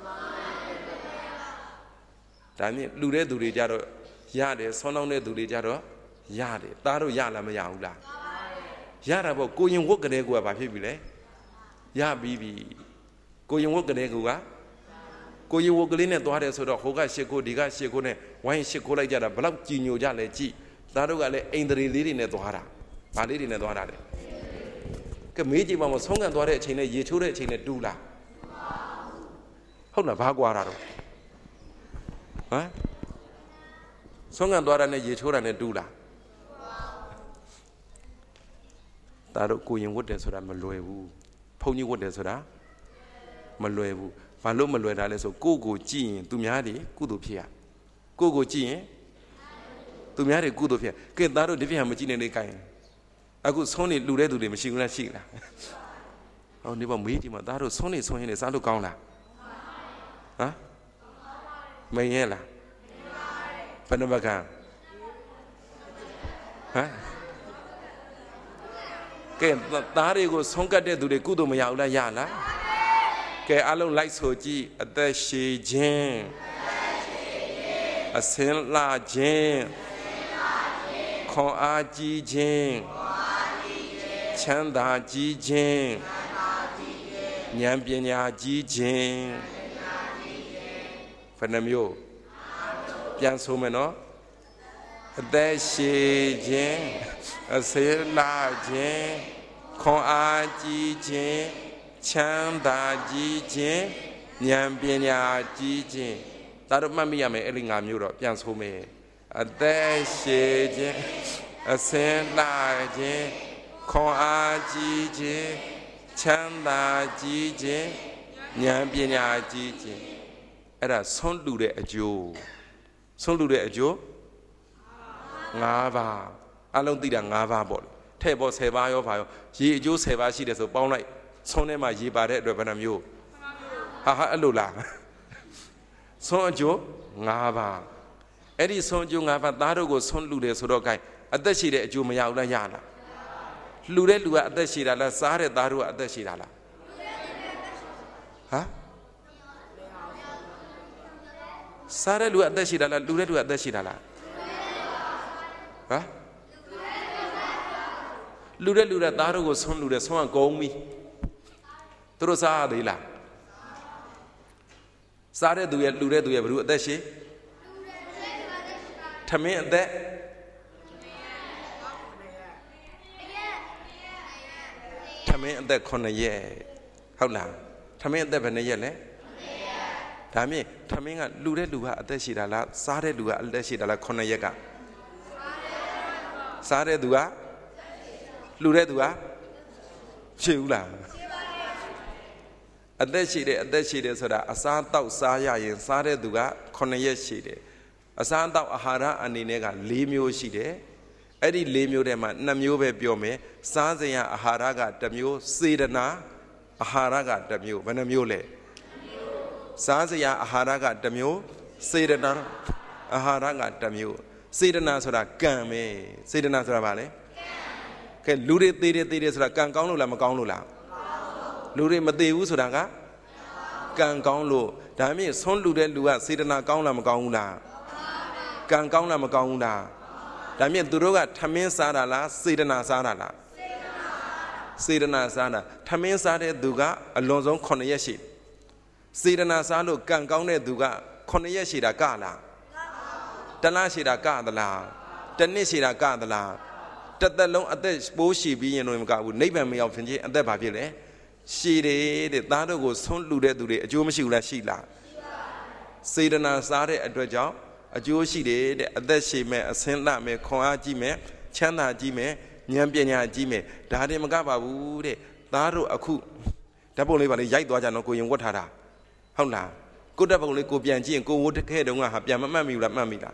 Dani, Lure du Rijaro, Yade, Sonone du Rijaro, Yade, Daru Yala Mayaula. Yara bo going walk a nego about Pibile. Ya Bibi. Going walk a nego. Going walk in at the water so the Hoga Sheko, Diga Shekone, wine Sheko like Jada, Black Gino Jaleji, Darugale ain't the leading at the Hara, Palidin at the Hara. Committee was hung and water chain a yeture chain a dula. Hold up, Haguarado. Huh? Song and water and a yeture and a dula. Daru going wood and soda Maloevu, Pony wood and soda Maloevu. Palo Maloeda, so Gogo Jean, Tumiadi, Kudopia. Gogo Jean, Tumiadi, Kudopia. Get that of the machine in the kind. I could Sony Lure to the machine. I'll never meet him. That was Sony so in the Santo Gauna. Huh? Mayella Panamaga. Huh? Get that goes Honka to the Kudo Mayaula Yala. Alone likes Hoji at the she jam. A sin la jam. Con a ji jam. Chanda ji jam. Nyampiana ji jam. Panamio. Piansomeno. At the she jam. A sin la jam. Con a ji jam. Chanda Jijin, Nyampiana Jijin. That of Mammy, I'm a Europe, Yansome. A day shade, a saint large, Con a Jijin, Chanda Jijin, Nyampiana Jijin. At a son do the ajo. Son do the ajo? Nava. I don't think a Nava ball. Tables have I of our Ye Jews have I see this upon night. Sonema ye bade revenue. Ha Lula. Son Joe, Nava. Eddie Son Jung Ava Darugo Son Lude Sorokai, at the Shida Jumaya Yana. Lude Lua at the Shidala, Sare Daru at the Shidala. Huh? Sare Lua at the Shidala, Lude at the Shidala. Huh? Lude Luda Darugo Son Lude, so go me. Trosa de la Sare do ya Lure do ya Bru at she Tame at that Tame at that corner ye. How long? Tame at the Venayele Tame, Taming at Lure Lua at the Shidala, Sare Lua at the Shidala corner yega Sare Dua Lure Dua Chula. At that she did so that a son out Saya in Sare Duga, Conaya she did. A son out Ahara and Ninega, Lemio she did. Eddie Lemio dema, Namube Biome, Sanzia Aharaga, Damio, Sidana, Aharaga, Damio, Venamule. Sanzia Aharaga, Damio, Sidana, Aharanga Tamu, Sidana Sora Game, Sidana Soravale. Can Luri Tiri can Kaunula Macaunula. Luri Mateu Suraga can Kaunlu, Dami, Son Lude Lua, Sidana Kauna Macauna. Can Kauna Macauna. Dami Duroga, Tamin Sarala, Sidana Sarala. Sidana Sana, Tamin Sade Duga, Alonso Konayashi. Sidana Salo, can Kaune Duga, Konayashi da Gala. Tanashida Gadala, Tanishida Gadala, Tatalon at this bullshit being no God would neighbor me of Finji and the Babile. She did that was soon looted to the Jumashula Shila. Sidana started at the job, a Jew she did, at that she met a Senda me, Koa Jime, Chana Jime, Nyampiana Jime, Dadi Magaba would, Daru Aku, double liver, Yaidwajano going water. How now? Good double Licopianji and go wood head on a happy mamma.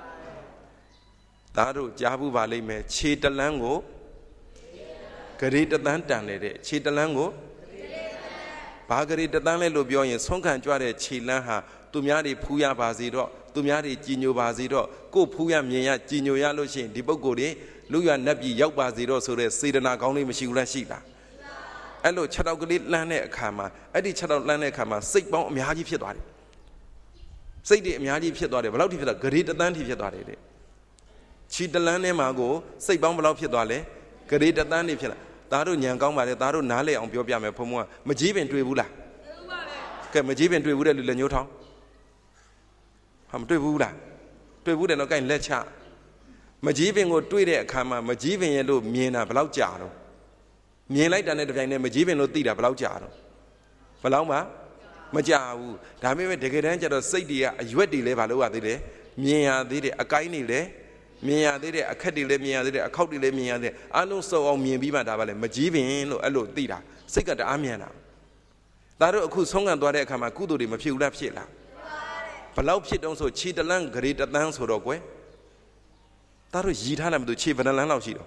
Daru Jabu Valley me cheat a lango, Carita Dantanede, cheat a lango, Pagarita Dane Lubio, Sonkan Juare, Chilaha, Tumiari Puya Baziro, Tumiari Gino Baziro, Go Puya Mia, Gino Yaloshin, Dibogore, Luya Nabi Yabaziro, so that Sidana Goni Machula Shila. Hello, Chadoglit Lane Kama, Eddie Chadog Lane Kama, sick bomb Mihaji Fiedari. Say the Mihaji Fiedari, but out of the Garita Danti Fiedari. Cheat the land mago, say Bambalao Fiedale, Garita Danti Fiedari. Daru Nyangama, Daru Nale on Piopia Pomo, Majibin to Ula. Can Majibin to Uda in New Town? Hum to Ula. To Wood and okay, let's chat. Majibin would tweet it, Kama, Majibin and do Miena Blaucharo. Mien like the net of Majibin or Tida Blaucharo. Paloma, Majau, Dami, take it and say the Yueti Levalua de day, Mia did a kaini le. Mia did a caddy, Mia did a cowdy, Mia did. I know so on me, Biba Davale, Majivin, or Allo Dida, sick at Amiana. That could song and Dore Kamakudo, a few lap shilla. Palau shit also cheat the land, great at dance for Dogway. That was Yitanam to cheap and a land of Shido.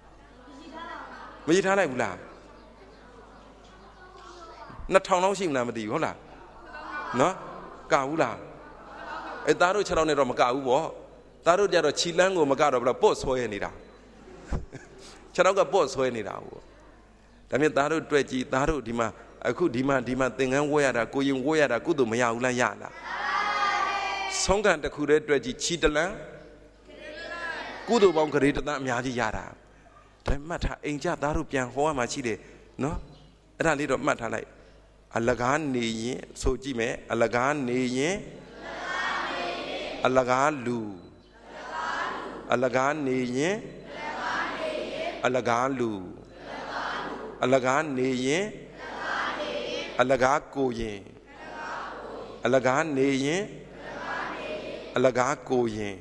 Yitana Bula. Not town housing Namadi, Hola. No? Gaula. A Daru Charon Romagau. Daru Jaro Chilango Magaro Boss Hoyanida. Charaga Boss Hoyanida. Damn Daru Dredgy, Daru Dima, I could demand thing and where I go in where I could do Mayaula Yana. Songa and the Kure Dredgy Chitalan. Kudu Bonkarita Miyaji Yara. Mata Inja Daru Pian Hoa Machide, no? And a little matter like Alagan Ni, so Jime, Alagan Ni, Alagan Lu. Alagan Ni, Alagan Lu. Alagan Ni, Alagaco ye. Alagan Ni, Alagaco ye.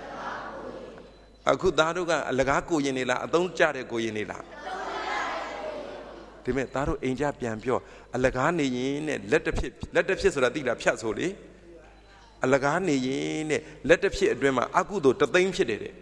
Aku daruga Alagaco yenila, don't charego yenila. They met Daru Inja Piampio, Alagani, let the piece of the Dila Piazzoli. Alagani, let the piece dreamer, Agudo, the thing she did it.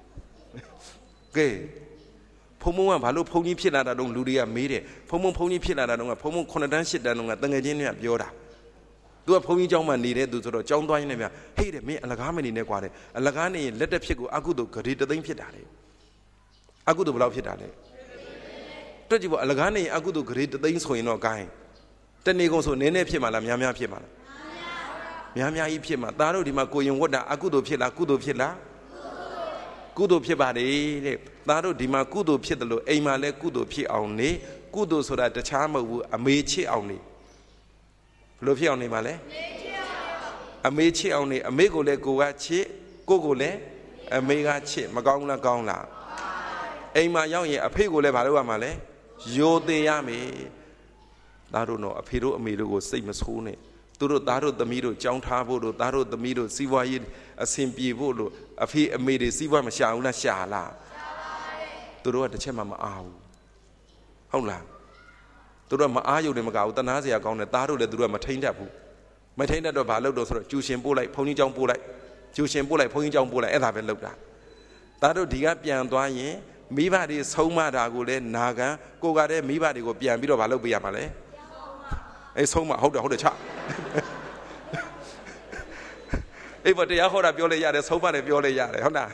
Gay. Pomo and Palo Pony Pilla don't Ludia made it. Pomo Pony Pilla don't a Pomo Conadan shit down on a Tangajina Biora. Do a Pony Joma needed to the John Doine. Hated me Alagamani Nequade. Alagani, let the Pico Agudo, Carita the Piedale. Agudo Blau Piedale. Tojibo Alagani, Agudo, great the things in no guy. Then they go so Nene Piemala, Yamia Piemala. Yamia Piema, Daru di Mako in water, Agudo Piela, Kudo Piela. Kudo Piebade, Daru di Makudo Piedalo, Emale, Kudo Pie only, Kudo so that the charmer would a mechi only. Lofi only male? A mechi only, a megole goachi, Gogole, a megachi, Magona Gongla. Ema young, a pegole valua male, Yo de Yami. Daru no, a pedo amido was same as Hone. Duro Daru the Mido, John Tabo, Daru the Mido, Siwa, a simpi vodo, a fee a made Siwa Mashauna Shala. Duro at the Chemama Au. Hola. Duro Maayo de Magao, the Nazi are gone, Daru the Dura Matinda. Matinda do Balo, Jushin Bullet, Pony John Bullet, Jushin Bullet, Pony John Bullet, and I've looked at. Daru Diapian Doye, Miva is Homa Dagule, Naga, Gogade, Miva de Gopian, Bido Balo Biamale. It's Homa, hold the chap. အေးဗောတရားဟောတာပြောလိုက်ရတယ်ဆုံးပါတယ်ပြောလိုက်ရတယ်ဟုတ်လား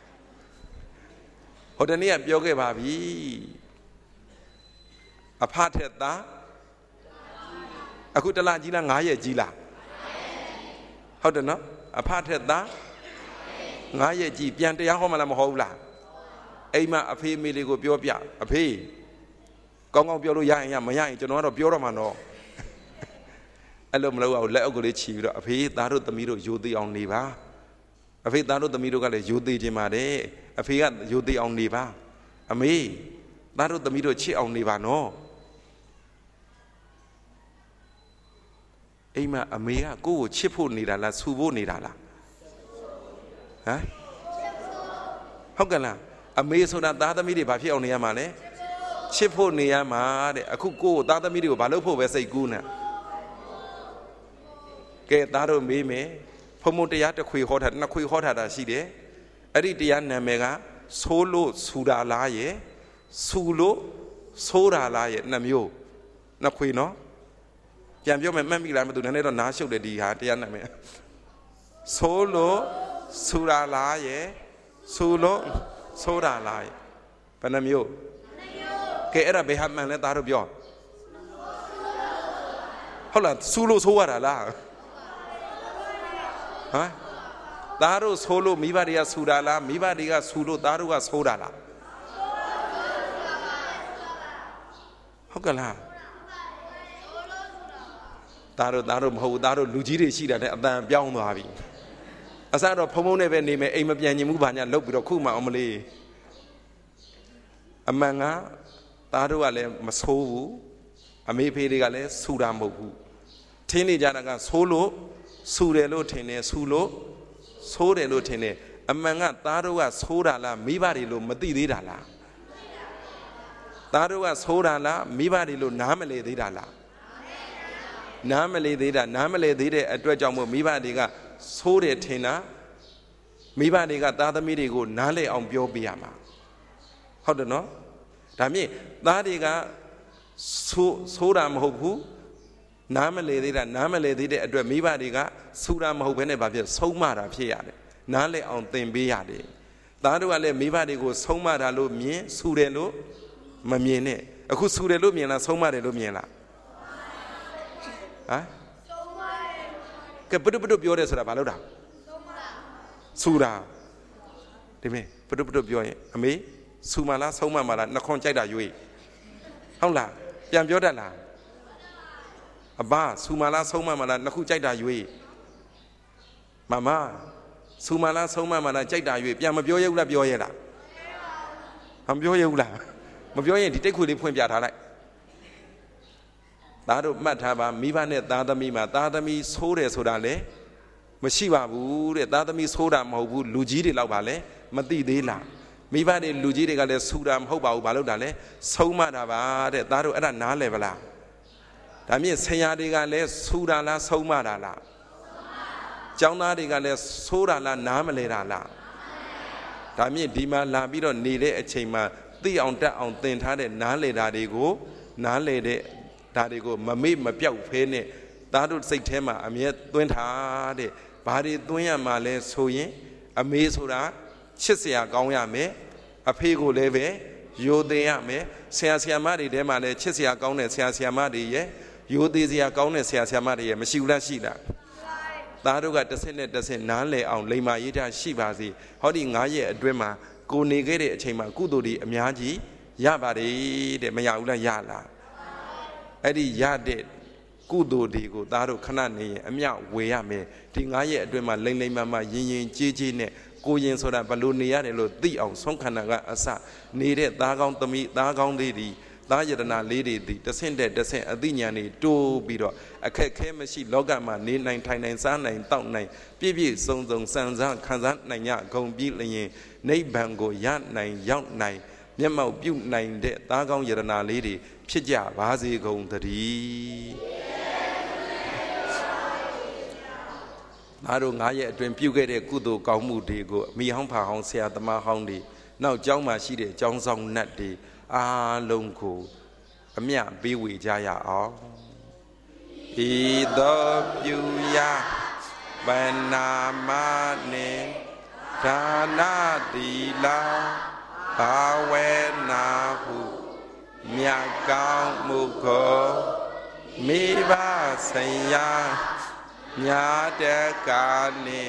ဟိုတနေ့ကပြောခဲ့ပါပြီအဖထက်သားအခုတလကြီးလား9ရက်ကြီးလားဟုတ်တယ်နော်အဖထက်သား9ရက်ကြီးပြန်တရားဟောမှလားမဟုတ်ဘူးလားအိမ်မှာအဖေမေလေးကိုပြောပြအဖေကောင်းကောင်းပြောလို့ရရင်ရမရရင်ကျွန်တော်ကတော့ပြောတော့မှာနော်အဲ့လိုမလုပ်အောင်လက်အုပ်ကလေးချီပြီးတော့အဖေသားတို့သမီးတို့ယူသေးအောင်နေပါအဖေသားတို့သမီးတို့ကလည်းယူသေးခြင်းပါတယ်အဖေကယူသေးအောင်နေပါအမေသားတို့သမီးတို့ချစ်အောင်နေပါနော်အိမ်မှာအမေကကိုယ့်ကိုချစ်ဖို့နေတာလားဆူဖို့နေတာလားဟမ်ဟုတ်ကဲ့လားအမေဆိုတာသားသမီးတွေဘာဖြစ်အောင်နေရမှာလဲချစ်ဖို့နေရမှာတဲ့အခုကိုယ့်သားသမီးတွေကိုဘာလုပ်ဖို့ပဲစိတ်ကူးနေကဲသားတို့မေးမယ်ဖုံဖုံတရားတစ်ခွေဟောတာနှစ်ခွေဟောတာရှိတယ်အဲ့ဒီတရားနာမည်ကဆိုးလို့ဆူတာလားရဲ့ဆူလို့ဆိုးတာလားရဲ့နှစ်မျိုးနှစ်ခွေနော်ပြန်ပြောမယ်မှတ်မိလားမသိဘူးနည်းနည်းတော့နားရှုပ်တယ်ဒီဟာတရားနာမည်ဆိုးလို့ဆူတာလားရဲ့ဆူလို့ဆိုးတာလားရဲ့ဘယ်နှမျိုးကဲအဲ့ဒါဘယ်ဟာမှန်လဲသားတို့ပြောဟုတ်လားဆူလို့ဆိုးရတာလားဟမ်သားတို့ဆိုးလို့မိဘတွေကဆူတာလားမိဘတွေကဆူလို့သားတို့ကဆိုးတာလားဟုတ်ကဲ့လားသားတို့မဟုတ်ဘူးသားတို့လူကြီးတွေရှိတာနဲ့အတန်ပြောင်းသွားပြီအစတော့ဖုံဖုံနဲ့ပဲနေမယ်အိမ်မပြန်ချင်ဘူးဘာညာလုပ်ပြီးတော့ခုမှအောင်မလေးအမှန်ကသားတို့ကလည်းမဆိုးဘူးအမေဖေတွေကလည်းဆူတာမဟုတ်ဘူးထင်းနေကြတာကဆိုးလို့ဆူတယ်လို့ထင်တယ်ဆူလို့ဆိုးတယ်လို့ထင်တယ်အမှန်ကသားတို့ကဆိုးတာလားမိဘတွေလို့မသိသေးတာလားသားတို့ကဆိုးတာလားမိဘတွေလို့နားမလည်သေးတာလားနားမလည်သေးတာနားမလည်သေးတဲ့အတွက်ကြောင့်မို့မိဘတွေကဆိုးတယ်ထင်တာမိဘတွေကသားသမီးတွေကိုနားလည်အောင်ပြောပြရမှာဟုတ်တယ်နော်ဒါမြင့်သားတွေကဆိုးတာမဟုတ်ဘူးနားမလည်သေးတာနားမလည်သေးတဲ့အတွက်မိဘတွေကဆူတာမဟုတ်ဘဲနဲ့ဘာဖြစ်ဆုံးမတာဖြစ်ရတယ်နားလည်အောင်သင်ပေးရတယ်သားတို့ကလည်းမိဘတွေကိုဆုံးမတာလို့မြင်ဆူတယ်လို့မမြင်နဲ့အခုဆူတယ်လို့မြင်လားဆုံးမတယ်လို့မြင်လားဟမ်ကဲပတုပြောတယ်ဆိုတာဘာလို့တာဆူတာဒီမေပတုပြောရင်အမေဆူမလားဆုံးမမလားနှခွန်ကြိုက်တာရွေးဟုတ်လားပြန်ပြောတတ်လားအဘဆူမလားဆုံးမမလားနှစ်ခုကြိုက်တာရွေးမမဆူမလားဆုံးမမလားကြိုက်တာရွေးပြန်မပြောရဘူးလားပြောရလားမပြောရဘူးလားမပြောရင်ဒီတိတ်ခွေလေးဖွင့်ပြထားလိုက်သားတို့မှတ်ထားပါမိဘနဲ့သားသမီးမှာသားသမီးဆိုးတယ်ဆိုတာလေမရှိပါဘူးတဲ့သားသမီးဆိုးတာမဟုတ်ဘူးလူကြီးတွေလောက်ပါလေမသိသေးလားမိဘတွေလူကြီးတွေကလည်းဆူတာမဟုတ်ပါဘူးဘာလို့တာလဲဆုံးမတာပါတဲ့သားတို့အဲ့ဒါနားလည်ပါလားဒါမြင့်ဆရာတွေကလည်းဆူတာလားဆုံးမတာလားကျောင်းသားတွေကလည်းဆိုးတာလားနားမလဲတာလားဒါမြင့်ဒီမှာလာပြီးတော့နေတဲ့အချိန်မှာသိအောင်တတ်အောင်သင်ထားတဲ့နားလေတာတွေကိုနားလေတဲ့ဒါတွေကိုမမေ့မပြောက်ဖဲနဲ့သားတို့စိတ်ထဲမှာအမြဲသွင်းထားတဲ့ဘာတွေသွင်းရမှာလဲဆိုရင်အမေဆိုတာချစ်စရာကောင်းရမယ်အဖေကိုလည်းပဲယိုသေးရမယ်ဆရာဆရာမတွေထဲမှာလည်းချစ်စရာကောင်းတဲ့ဆရာဆရာမတွေရဲ့ယိုသေးစရာကောင်းတဲ့ဆရာဆရာမတွေရဲ့မရှိဘူးလားရှိလားသားတို့ကတစ်ဆင့်နဲ့တစ်ဆင့်နားလည်အောင်လိမ္မာရေးထားရှိပါစေဟောဒီ9ရက်အတွင်းမှာကိုနေခဲ့တဲ့အချိန်မှာကုသိုလ်တွေအများကြီးရပါတယ်တဲ့မရဘူးလားရလားအဲ့ဒီရတဲ့ကုသိုလ်တွေကိုသားတို့ခဏနေရင်အမြဝေရမယ်ဒီ9ရက်အတွင်းမှာလိမ့်လိမ့်မမရင်ရင်ကြေးကြေးနဲ့ကိုရင်ဆိုတာဘလို့နေရတယ်လို့သိအောင်ဆုံးခန္ဓာကအစနေတဲ့သားကောင်းသမီးသားကောင်းလေးတွေသားယတနာလေးတွေဒီတစ်ဆင့်တဲ့တစ်ဆင့်အသိဉာဏ်တွေတိုးပြီးတော့အခက်ခဲမရှိလောကမှာနေနိုင်ထိုင်နိုင်စားနိုင်တောက်နိုင်ပြည့်ပြည့်စုံစုံစံစားခံစားနိုင်ကြဂုံပြီးလျင်နိဗ္ဗာန်ကိုရနိုင်ရောက်နိုင်မျက်မှောက်ပြုနိုင်တဲ့သားကောင်းယတနာလေးတွေဖြစ်ကြပါစေကုန်သတည်းသားတို့9ရက်အတွင်းပြုခဲ့တဲ့ကုသိုလ်ကောင်းမှုတွေကိုအမိဟောင်းဖာဟောင်းဆရာသမားဟောင်းတွေနောက်ကျောင်းမှာရှိတဲ့ကျောင်းဆောင်နတ်တွေအားလုံးကိုအမြပေးဝေကြရအောင်ဤသောပြုရာ Vanamani Dana Dila Bawenahu Myakang Muko Miva Sanya Nyadekani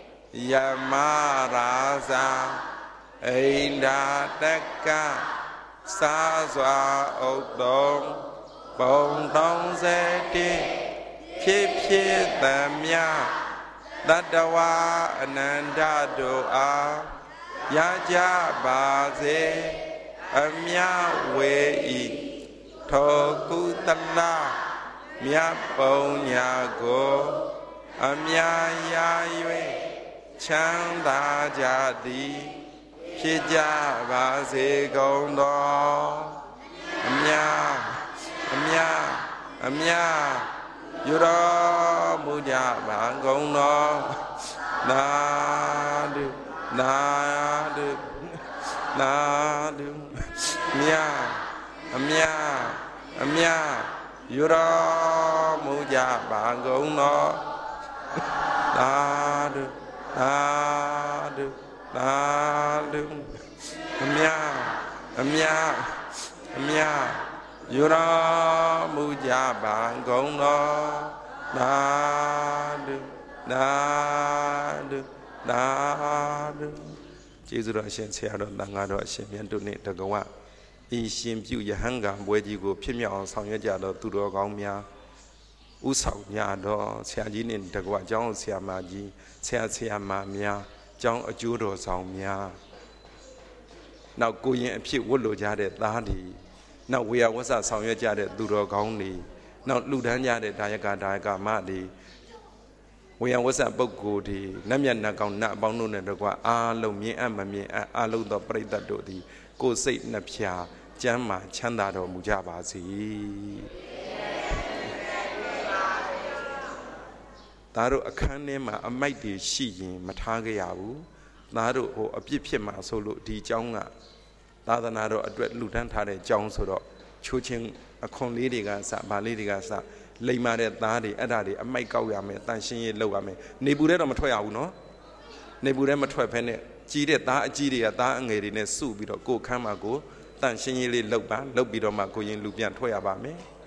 Yamaraza Ainda Deka Sazwa Odong Bong Dong Zeti Phi Tamya Tadawa Ananda Doa Yaja Baze Amya Wei Tokutala Mya Ponyago Amya Yaywe Chanda Jadi Pija Baze Gondo Amya Amya Yura Muja Bangono Nadu Mya Amya Yura Muja Bangono Nadu Amya Yura Muja Bangono Nadu Jizura Shen Seado Langado Shen Yantuni Tagawa Ishin Pu Yahanga Wejigo Pimia Sang Yajado Tudo Gomia Usau Yado Siajin Tagawa Jong Siamaji Siama Mia Jong Ajudo Saumia Now going and Pu Wulu Jade Ladi Now we are was a Sang Yajade Tudo Goni Now Ludan Yade Dayaga Madi We are was a Bogodi, Namian Nakon Nat Bonun and the Gua, Lomi Amami, Alo the Preda Dodi, Go say Napia, Jamma, Chandado, Mujabazi. Taro a canema, a mighty she, Matagayabu, Nado or a Pipima solo di Jonga, Ladanado, a dread Lutan Tade, Johnsodo, Chuching a conlidigasa, Balidigasa. Laymare Dadi, Adadi, a Maikawame, Tanshin Lowame, Nebure Matoya, no? Nebure Matoya, Gide, Gide, Dangere, Subido, go Kamago, Tanshin Loba, Lobidoma, going Lubian Toyabame.